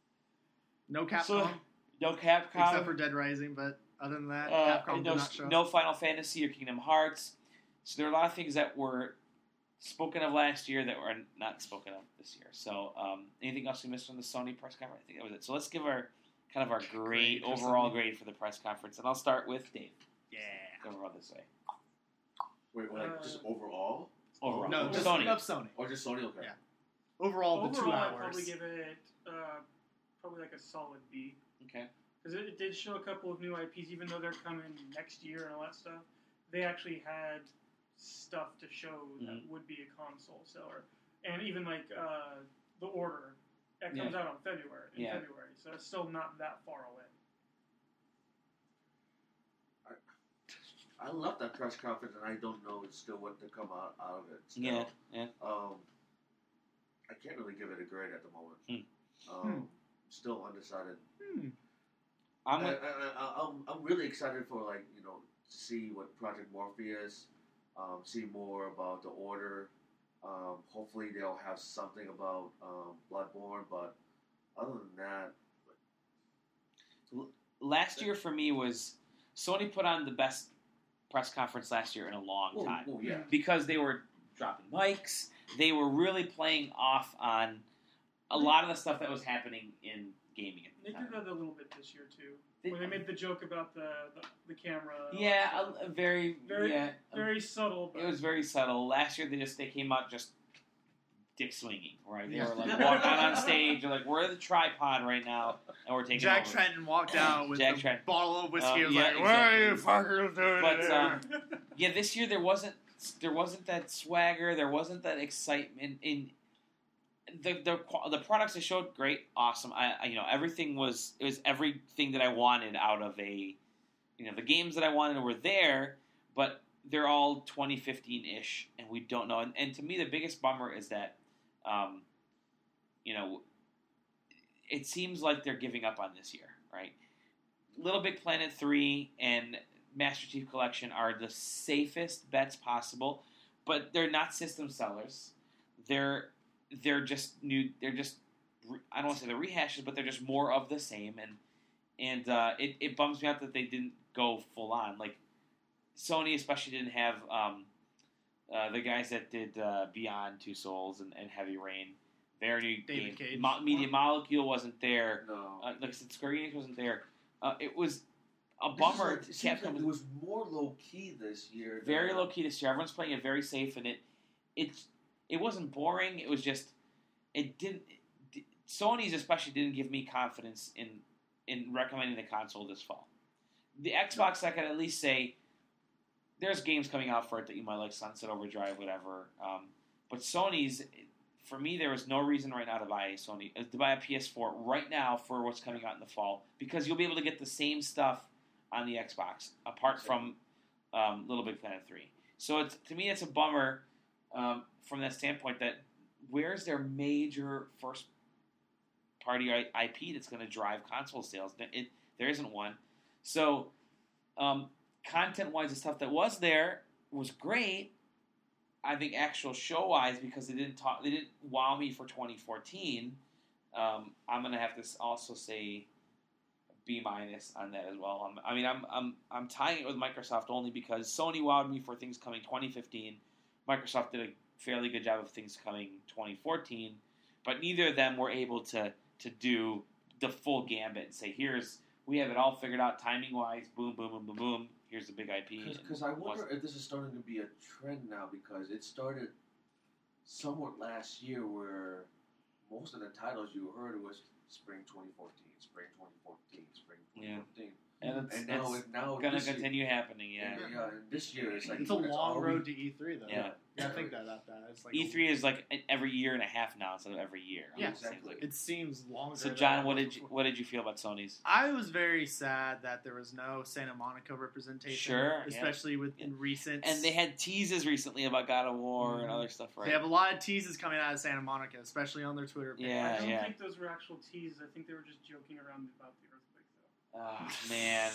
No Capcom, So, no Capcom. except for Dead Rising, but other than that, Uh, Capcom no, did not show. no Final Fantasy or Kingdom Hearts. So there are a lot of things that were spoken of last year that were not spoken of this year. So um, anything else we missed from the Sony press conference? I think that was it. So let's give our kind of our grade, Grade or overall something. grade for the press conference, and I'll start with Dave. Yeah. Overall this way. Wait, like Uh, just overall, Overall, No, just Sony. of Sony. or just Sony? Okay. Yeah. Overall, the two Overall, I'd hours. probably give it uh, probably like a solid B. Okay. Because it, it did show a couple of new I Ps, even though they're coming next year and all that stuff. They actually had stuff to show that Mhm. would be a console seller, and even like uh, the Order that comes Yeah. out on February. In Yeah. February, so it's still not that far away. I love that press conference, and I don't know still what to come out, out of it. Still. Yeah, yeah. Um, I can't really give it a grade at the moment. Hmm. Um, Still undecided. Hmm. I'm I, with, I, I, I'm, I'm really excited for like you know to see what Project Morpheus, um, see more about the Order. Um, hopefully they'll have something about um, Bloodborne, but other than that, last year for me was Sony put on the best press conference last year in a long oh, time. oh yeah, Because they were dropping mics, they were really playing off on a lot of the stuff that was happening in gaming at They the did time. that a little bit this year too, They- where they made the joke about the the, the camera. and all Yeah, that stuff. a, a very, Very- yeah. a- very subtle. But it was very subtle. Last year they just they came out just dick swinging, right? They Yeah. were like walking out on stage, they're like, we're the tripod right now, and we're taking Jack over. Trenton walked out with Jack a Trenton. bottle of whiskey. Uh, he was yeah, like, "What are you exactly. fuckers doing?" But, here?" um, Yeah, this year there wasn't there wasn't that swagger, there wasn't that excitement in the the the products they showed. Great, awesome. I, I you know everything was it was everything that I wanted out of a you know the games that I wanted were there, but they're all twenty fifteen ish, and we don't know. And, and to me, the biggest bummer is that um, you know it seems like they're giving up on this year, right? Little Big Planet three and Master Chief Collection are the safest bets possible, but they're not system sellers. They're they're just new. They're just I don't want to say they're rehashes, but they're just more of the same. And and uh, it it bums me out that they didn't go full on. Like Sony especially didn't have um, uh, the guys that did uh, Beyond Two Souls and, and Heavy Rain. Their new David game, Cage. Mo- Media Molecule wasn't there. No. Uh, like I said, Square Enix wasn't there. Uh, it was a This is bummer. like- it seems Capcom like was it was more low key this year. than- very low key this year. Everyone's playing it very safe, and it it's it wasn't boring. It was just it didn't. It, Sony's especially didn't give me confidence in in recommending the console this fall. The Xbox, I could at least say there's games coming out for it that you might like, Sunset Overdrive, whatever. Um, but Sony's, for me, there is no reason right now to buy a Sony uh, to buy a P S four right now for what's coming out in the fall, because you'll be able to get the same stuff on the Xbox apart from um, Little Big Planet three. So it's, to me, it's a bummer um, from that standpoint that where's their major first party I P that's going to drive console sales? It, there isn't one. So um, content-wise, the stuff that was there was great. I think actual show-wise, because they didn't talk, they didn't wow me for twenty fourteen. Um, I'm going to have to also say B minus on that as well. I'm, I mean, I'm I'm I'm tying it with Microsoft only because Sony wowed me for things coming twenty fifteen. Microsoft did a fairly good job of things coming twenty fourteen, but neither of them were able to to do the full gambit and say, here's we have it all figured out timing wise. Boom, boom, boom, boom, boom. Here's the big I P. Because I wonder if this is starting to be a trend now, because it started somewhat last year where most of the titles you heard was spring twenty fourteen, spring twenty fourteen, spring twenty fifteen. And it's, And now, it's it, now going to this year- continue happening, yeah. Yeah, yeah, and this year it's like It's a long already- road to E three, though. Yeah. Yeah, I think that about that. It's like E three is like every year and a half now instead of every year. Yeah, It seems exactly. like. It seems longer. So, than John, it what was did you before. what did you feel about Sony's? I was very sad that there was no Santa Monica representation. Sure, yeah. Especially with in recent. And they had teases recently about God of War and Mhm. other stuff, right? They have a lot of teases coming out of Santa Monica, especially on their Twitter page. Yeah. I don't yeah. think those were actual teases. I think they were just joking around about the earthquake, though. Oh, man.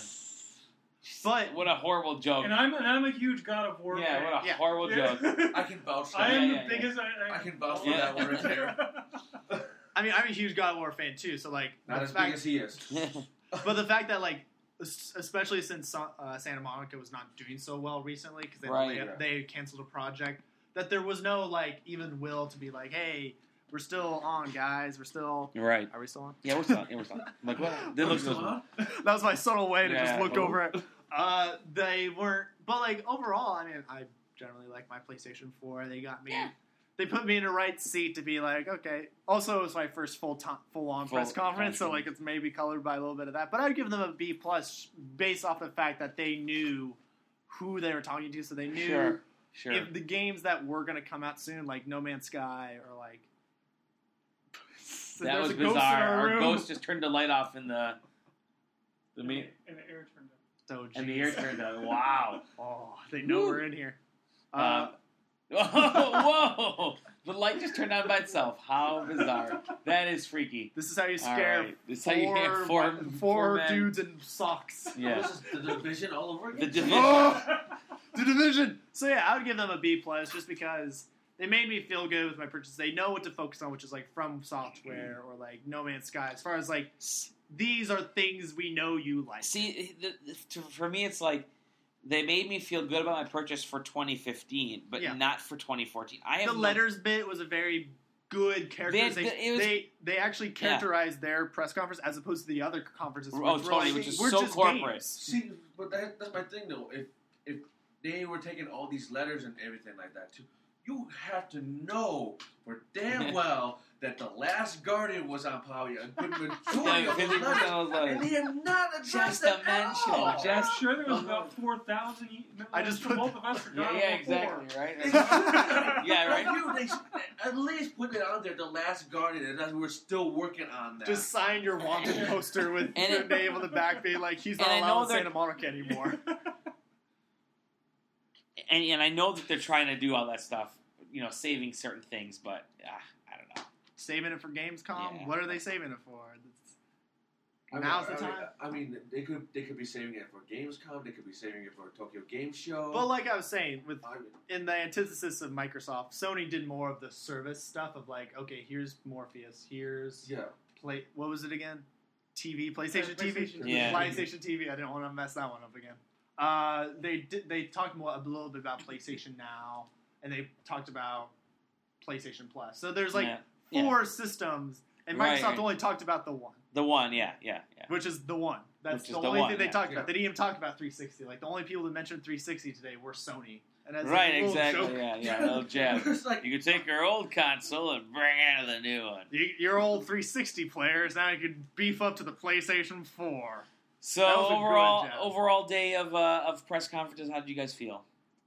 But What a horrible joke. And I'm and I'm a huge God of War Yeah, fan. what a Yeah. horrible Yeah. joke. I can vouch for I that. am Yeah, the yeah, yeah. biggest. I, I, I can vouch for Yeah. that one right there. I mean, I'm a huge God of War fan too. So like, Not the as fact, big as he is. but the fact that like, es- especially since uh, Santa Monica was not doing so well recently because they, Right. they they canceled a project, that there was no like even will to be like, hey, we're still on, guys. We're still. You're right. Are we still on? Yeah, we're still. Yeah, we're still. I'm like, what? They look Still so on? That was my subtle way to Yeah. just look over it. Uh, they weren't, but like overall, I mean, I generally like my PlayStation four. They got me. Yeah. They put me in the right seat to be like, okay. Also, it was my first full time, full on Full press conference, so conference. like it's maybe colored by a little bit of that. But I'd give them a B plus based off the fact that they knew who they were talking to, so they knew Sure. Sure. if the games that were going to come out soon, like No Man's Sky or like. that There's was a ghost in bizarre. our Our room. ghost just turned the light off in the the and, meet, the, and the air turned up. Oh, and the jeez. air turned on. Wow. Oh, they know Woo. we're in here. Uh, Uh, whoa! The light just turned on by itself. How bizarre. That is freaky. This is how you All scare right. This is how you four, get four, four, four men. dudes in socks. Yeah. This is the division all over The again. division. Oh, the division. So yeah, I would give them a B plus just because they made me feel good with my purchase. They know what to focus on, which is like From Software or like No Man's Sky. As far as like these are things we know you like. See, the, the, to, for me, it's like they made me feel good about my purchase for twenty fifteen, but Yeah. not for twenty fourteen. I have The no- letters bit was a very good characterization. They- it was- they they actually characterized their press conference as opposed to the other conferences. Oh, which were totally, like, which is we're so just corporate. games. See, but that, that's my thing though. If if they were taking all these letters and everything like that too, you have to know for damn well that the Last Guardian was on probably a good majority Yeah, of the fifty percent letters, was like, and they have not addressed Just it a mention, at all. just- I'm sure there was about four thousand. I just for put- both of us for yeah, God yeah, of War four. exactly, right? Exactly. Yeah, right. Like you, they s- at least put it out there, the Last Guardian, and that we're still working on that. Just sign your wanted poster with And your it- name on the back, being like he's And not I know allowed in they're- Santa Monica anymore. and and I know that they're trying to do all that stuff, you know, saving certain things, but ah, I don't know. saving it for Gamescom. Yeah. What are they saving it for? It's, I mean, now's I the mean, time. I mean, they could they could be saving it for Gamescom. They could be saving it for Tokyo Game Show. But like I was saying, with I mean, in the antithesis of Microsoft, Sony did more of the service stuff of like, okay, here's Morpheus, here's yeah. play. What was it again? T V, PlayStation, Yeah, T V, PlayStation Yeah. PlayStation T V. I didn't want to mess that one up again. Uh, they did. They talked more a little bit about PlayStation Now, and they talked about PlayStation Plus. So there's like Yeah. four systems, and Right, Microsoft right. only talked about the one, The one, yeah, yeah, yeah. which is the one. That's Which is the the only one, thing they yeah. talked Yeah. about. They didn't even talk about three sixty. Like the only people that mentioned three sixty today were Sony. And as Right, a little exactly. joke, Yeah, yeah. Little jab. It's like, You could take your old console and bring out the new one. You, your old three sixty players now you can beef up to the PlayStation four. So That was a good overall, jab. overall day of uh, of press conferences, how did you guys feel?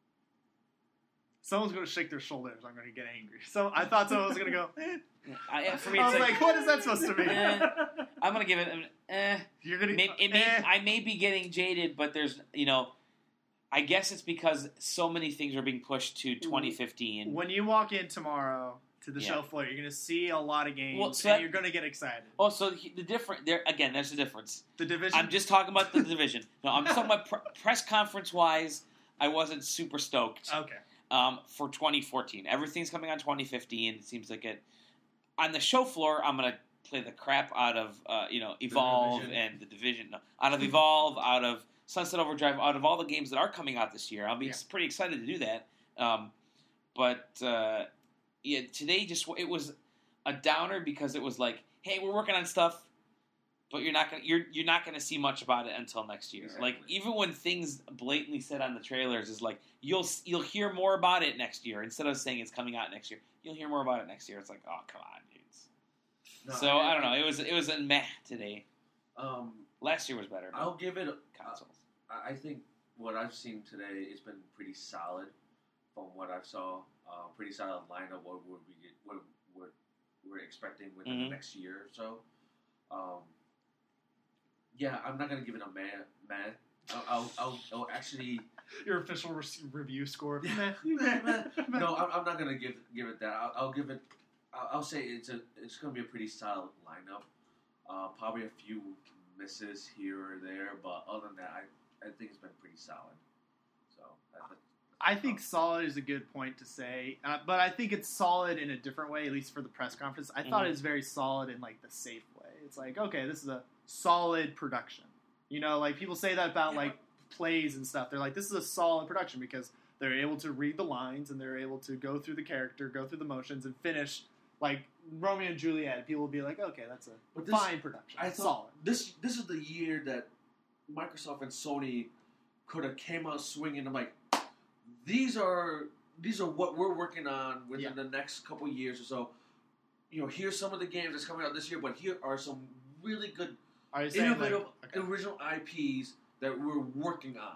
Someone's going to shake their shoulders. I'm going to get angry. So I thought someone was going to go. Eh. I, for me, I it's was like, like, what is that supposed to mean? Eh. I'm gonna give it. An, eh. You're going May, to. it may, eh. I may be getting jaded, but there's, you know, I guess it's because so many things are being pushed to twenty fifteen. When you walk in tomorrow to the Yeah. show floor, you're going to see a lot of games, Well, so and that- you're going to get excited. Oh, so the, the different there again. There's a difference. The division. I'm just talking about the division. No, I'm just talking about pr- press conference wise. I wasn't super stoked okay. um, for twenty fourteen. Everything's coming on twenty fifteen. It seems like it. On the show floor, I'm gonna play the crap out of uh, you know Evolve Division. and the Division. No, out of Evolve, out of Sunset Overdrive, out of all the games that are coming out this year. I'll be Yeah. pretty excited to do that. Um, but uh, yeah, today just it was a downer because it was like, hey, we're working on stuff, but you're not gonna you're you're not gonna see much about it until next year. Exactly. Like even when things blatantly said on the trailers is like you'll you'll hear more about it next year instead of saying it's coming out next year. You'll hear more about it next year. It's like, oh come on, dudes. no, so I don't know. It was it was a meh today. Um, Last year was better. but I'll give it. Uh, consoles. I I think what I've seen today has been pretty solid from what I saw. Uh, pretty solid lineup. What would we get? What what we're expecting within Mhm. the next year or so. Um, yeah, I'm not gonna give it a man. Man, I'll, I'll, I'll, I'll actually. Your official re- review score. Of Yeah. no, I'm, I'm not gonna give give it that. I'll, I'll give it. I'll, I'll say it's a. It's gonna be a pretty solid lineup. Uh, probably a few misses here or there, but other than that, I, I think it's been pretty solid. So that, that, I think solid is a good point to say, uh, but I think it's solid in a different way, at least for the press conference. I thought Mhm. it was very solid in like the safe way. It's like, okay, this is a solid production. You know, like people say that about Yeah. like plays and stuff. They're like, this is a solid production because they're able to read the lines and they're able to go through the character, go through the motions, and finish like Romeo and Juliet. People will be like, okay, that's a But this- fine production. I It's thought solid. this this is the year that Microsoft and Sony could have came out swinging. I'm like, these are these are what we're working on within Yeah. the next couple years or so. You know, here's some of the games that's coming out this year, but here are some really good Are you saying like, innovative okay. original I Ps that we're working on.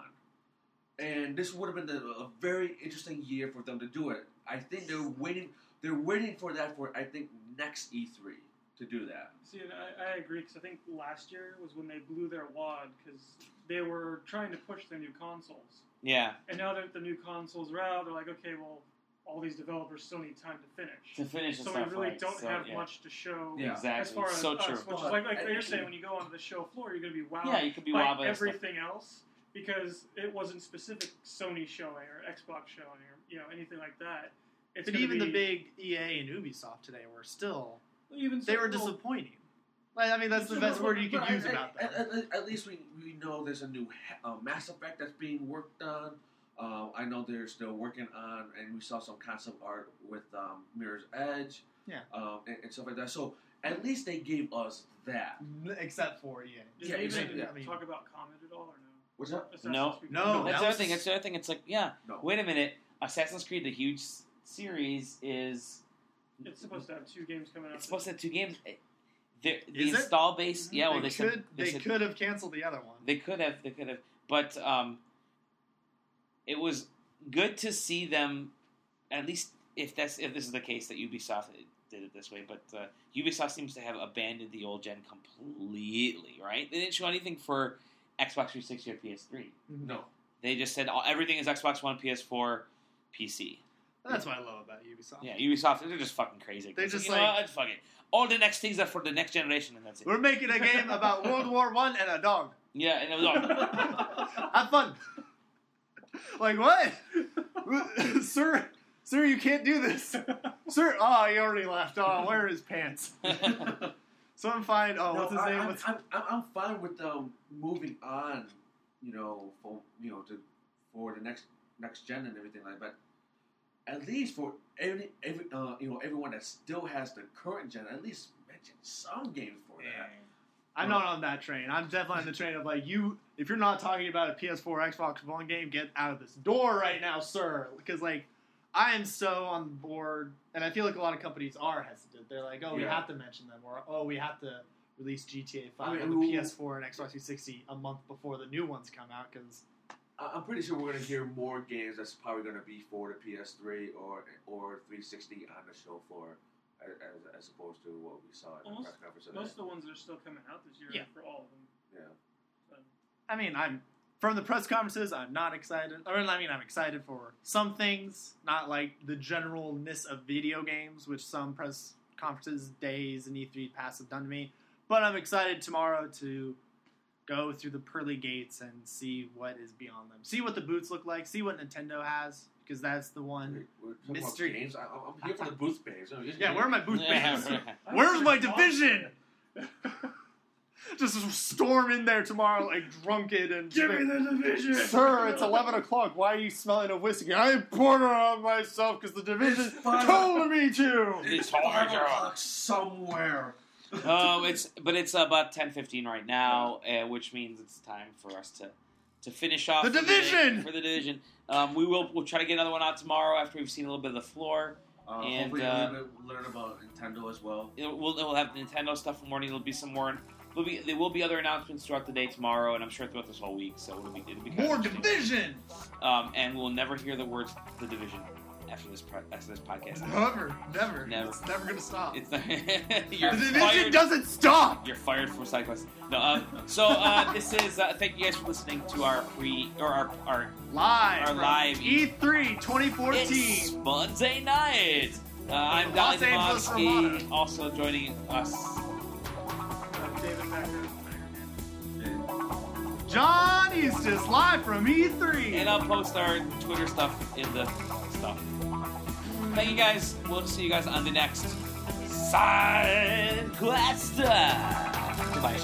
And this would have been a, a very interesting year for them to do it. I think they're waiting. They're waiting for that for I think next E three to do that. See, and I, I agree because I think last year was when they blew their wad because they were trying to push their new consoles, Yeah, and now that the new consoles are out, they're like, okay, well, all these developers still need time to finish. to finish the so stuff we really right. don't so, have yeah. much to show. Yeah. Exactly. As far as so us, true. which is But- like, like and- you're saying, when you go onto the show floor, you're going to be wowed Yeah, you could be by wowed by stuff. everything else because it wasn't specific Sony showing or Xbox showing or you know anything like that. It's But gonna even the be- big E A and Ubisoft today were still even they so- were well, disappointing. Like, I mean, that's the So, best but- word you but could use at, about at, that. At, at least we, we know there's a new uh, Mass Effect that's being worked on. Uh, I know they're still working on, and we saw some concept art with um, Mirror's Edge, Yeah. um, and, and stuff like that. So at least they gave us that. Except for E A. Did Yeah, they even exactly. I mean- talk about Comet at all or no? What's that? Assassin's No. Creed? No, That's that the other was- thing. That's the other thing. It's like, yeah, No. wait a minute. Assassin's Creed, the huge s- series, is It's supposed to have two games coming out. it's supposed to have two games. The, the Is it? install base, yeah. Well, they, they, could said they, they said, could have canceled the other one. they could have they could have, but um, it was good to see them. At least if that's if this is the case that Ubisoft did it this way, but uh, Ubisoft seems to have abandoned the old gen completely. Right? They didn't show anything for Xbox three sixty or P S three. No. They just said all, everything is Xbox One, P S four, P C. That's what I love about Ubisoft. Yeah, Ubisoft, they're just fucking crazy. They're It's just you know like- what? It's fucking all the next things are for the next generation, and that's it. We're making a game about World War One and a dog. Yeah, and it was all. Have fun. Like what? Sir, sir, you can't do this. Sir, oh, he already left. Oh, where are his pants? So I'm fine. Oh, No, what's his I, name? I'm, What's... I'm, I'm, I'm fine with um, moving on, you know, for you know to for the next next gen and everything like that. But at least for every every uh, you know everyone that still has the current gen, at least mention some games for that. I'm not on that train. I'm definitely on the train of like you. If you're not talking about a P S four, Xbox One game, get out of this door right now, sir. Because like, I am so on board, and I feel like a lot of companies are hesitant. They're like, oh, we Yeah. have to mention them, or oh, we have to release G T A five I mean, on the who- P S four and Xbox three sixty a month before the new ones come out. Because I- I'm pretty sure we're gonna hear more games that's probably gonna be for the P S three or or three sixty on the show floor, as, as opposed to what we saw in the Almost- press conference today. Most of the ones that are still coming out this year Yeah. are for all of them. Yeah. So, I mean, I'm from the press conferences. I'm not excited. Or I mean, I'm excited for some things, not like the generalness of video games, which some press conferences, days, and E three pass have done to me. But I'm excited tomorrow to go through the pearly gates and see what is beyond them. See what the boots look like. See what Nintendo has, because that's the one. We're talking Mystery. about games. I, I'm here for the booth games. Yeah, where are my booth Yeah, bands? right. Where's my division? Just storm in there tomorrow like drunken and Give me the division, Sir, it's eleven o'clock. Why are you smelling of whiskey? I poured it on myself because the division It's five- told me to. It's It's hard, five Gerald. o'clock somewhere. um, it's but it's about ten fifteen right now, uh, which means it's time for us to to finish off The for division! for the division. Um, we will we'll try to get another one out tomorrow after we've seen a little bit of the floor. Uh, And, hopefully, uh, a little bit learn about Nintendo as well. It, we'll we'll have Nintendo stuff in the morning. There'll be some more. There'll be there will be other announcements throughout the day tomorrow, and I'm sure throughout this whole week. So it'll be it'll be kind More of interesting. division. Um, and we'll never hear the words "the division" after this pro- after this podcast. Never, never, Never. It's never gonna stop. It's you're The division fired. doesn't stop. You're fired from Cyclist. No, um, so uh, this is. Uh, thank you guys for listening to our pre or our our Live, Our from live E three twenty It's fourteen. Monday night. Uh, I'm Donnie Los Angeles, Demovsky, Vermont. also joining us. uh, David Becker. John Eustis live from E three. And I'll post our Twitter stuff in the stuff. Thank you guys. We'll see you guys on the next Side Quest. Goodbye.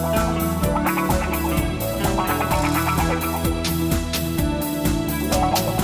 Thank you.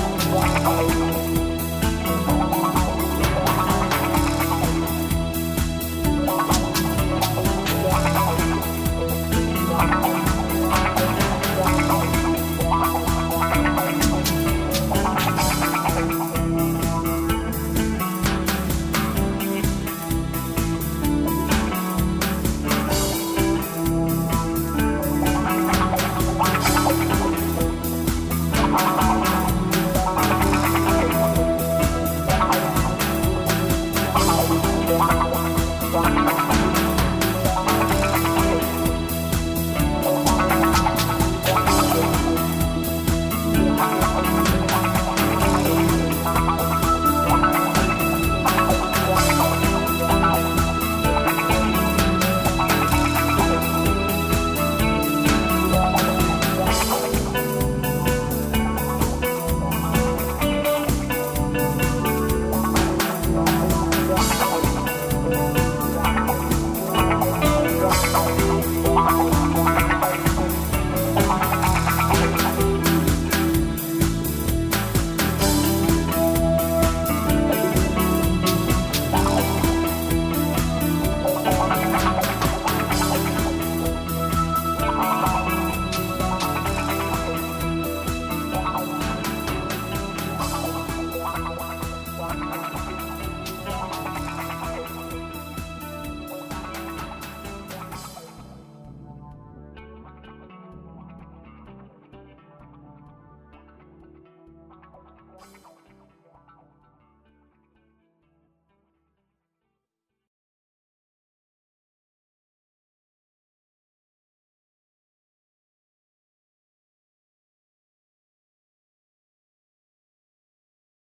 Bye.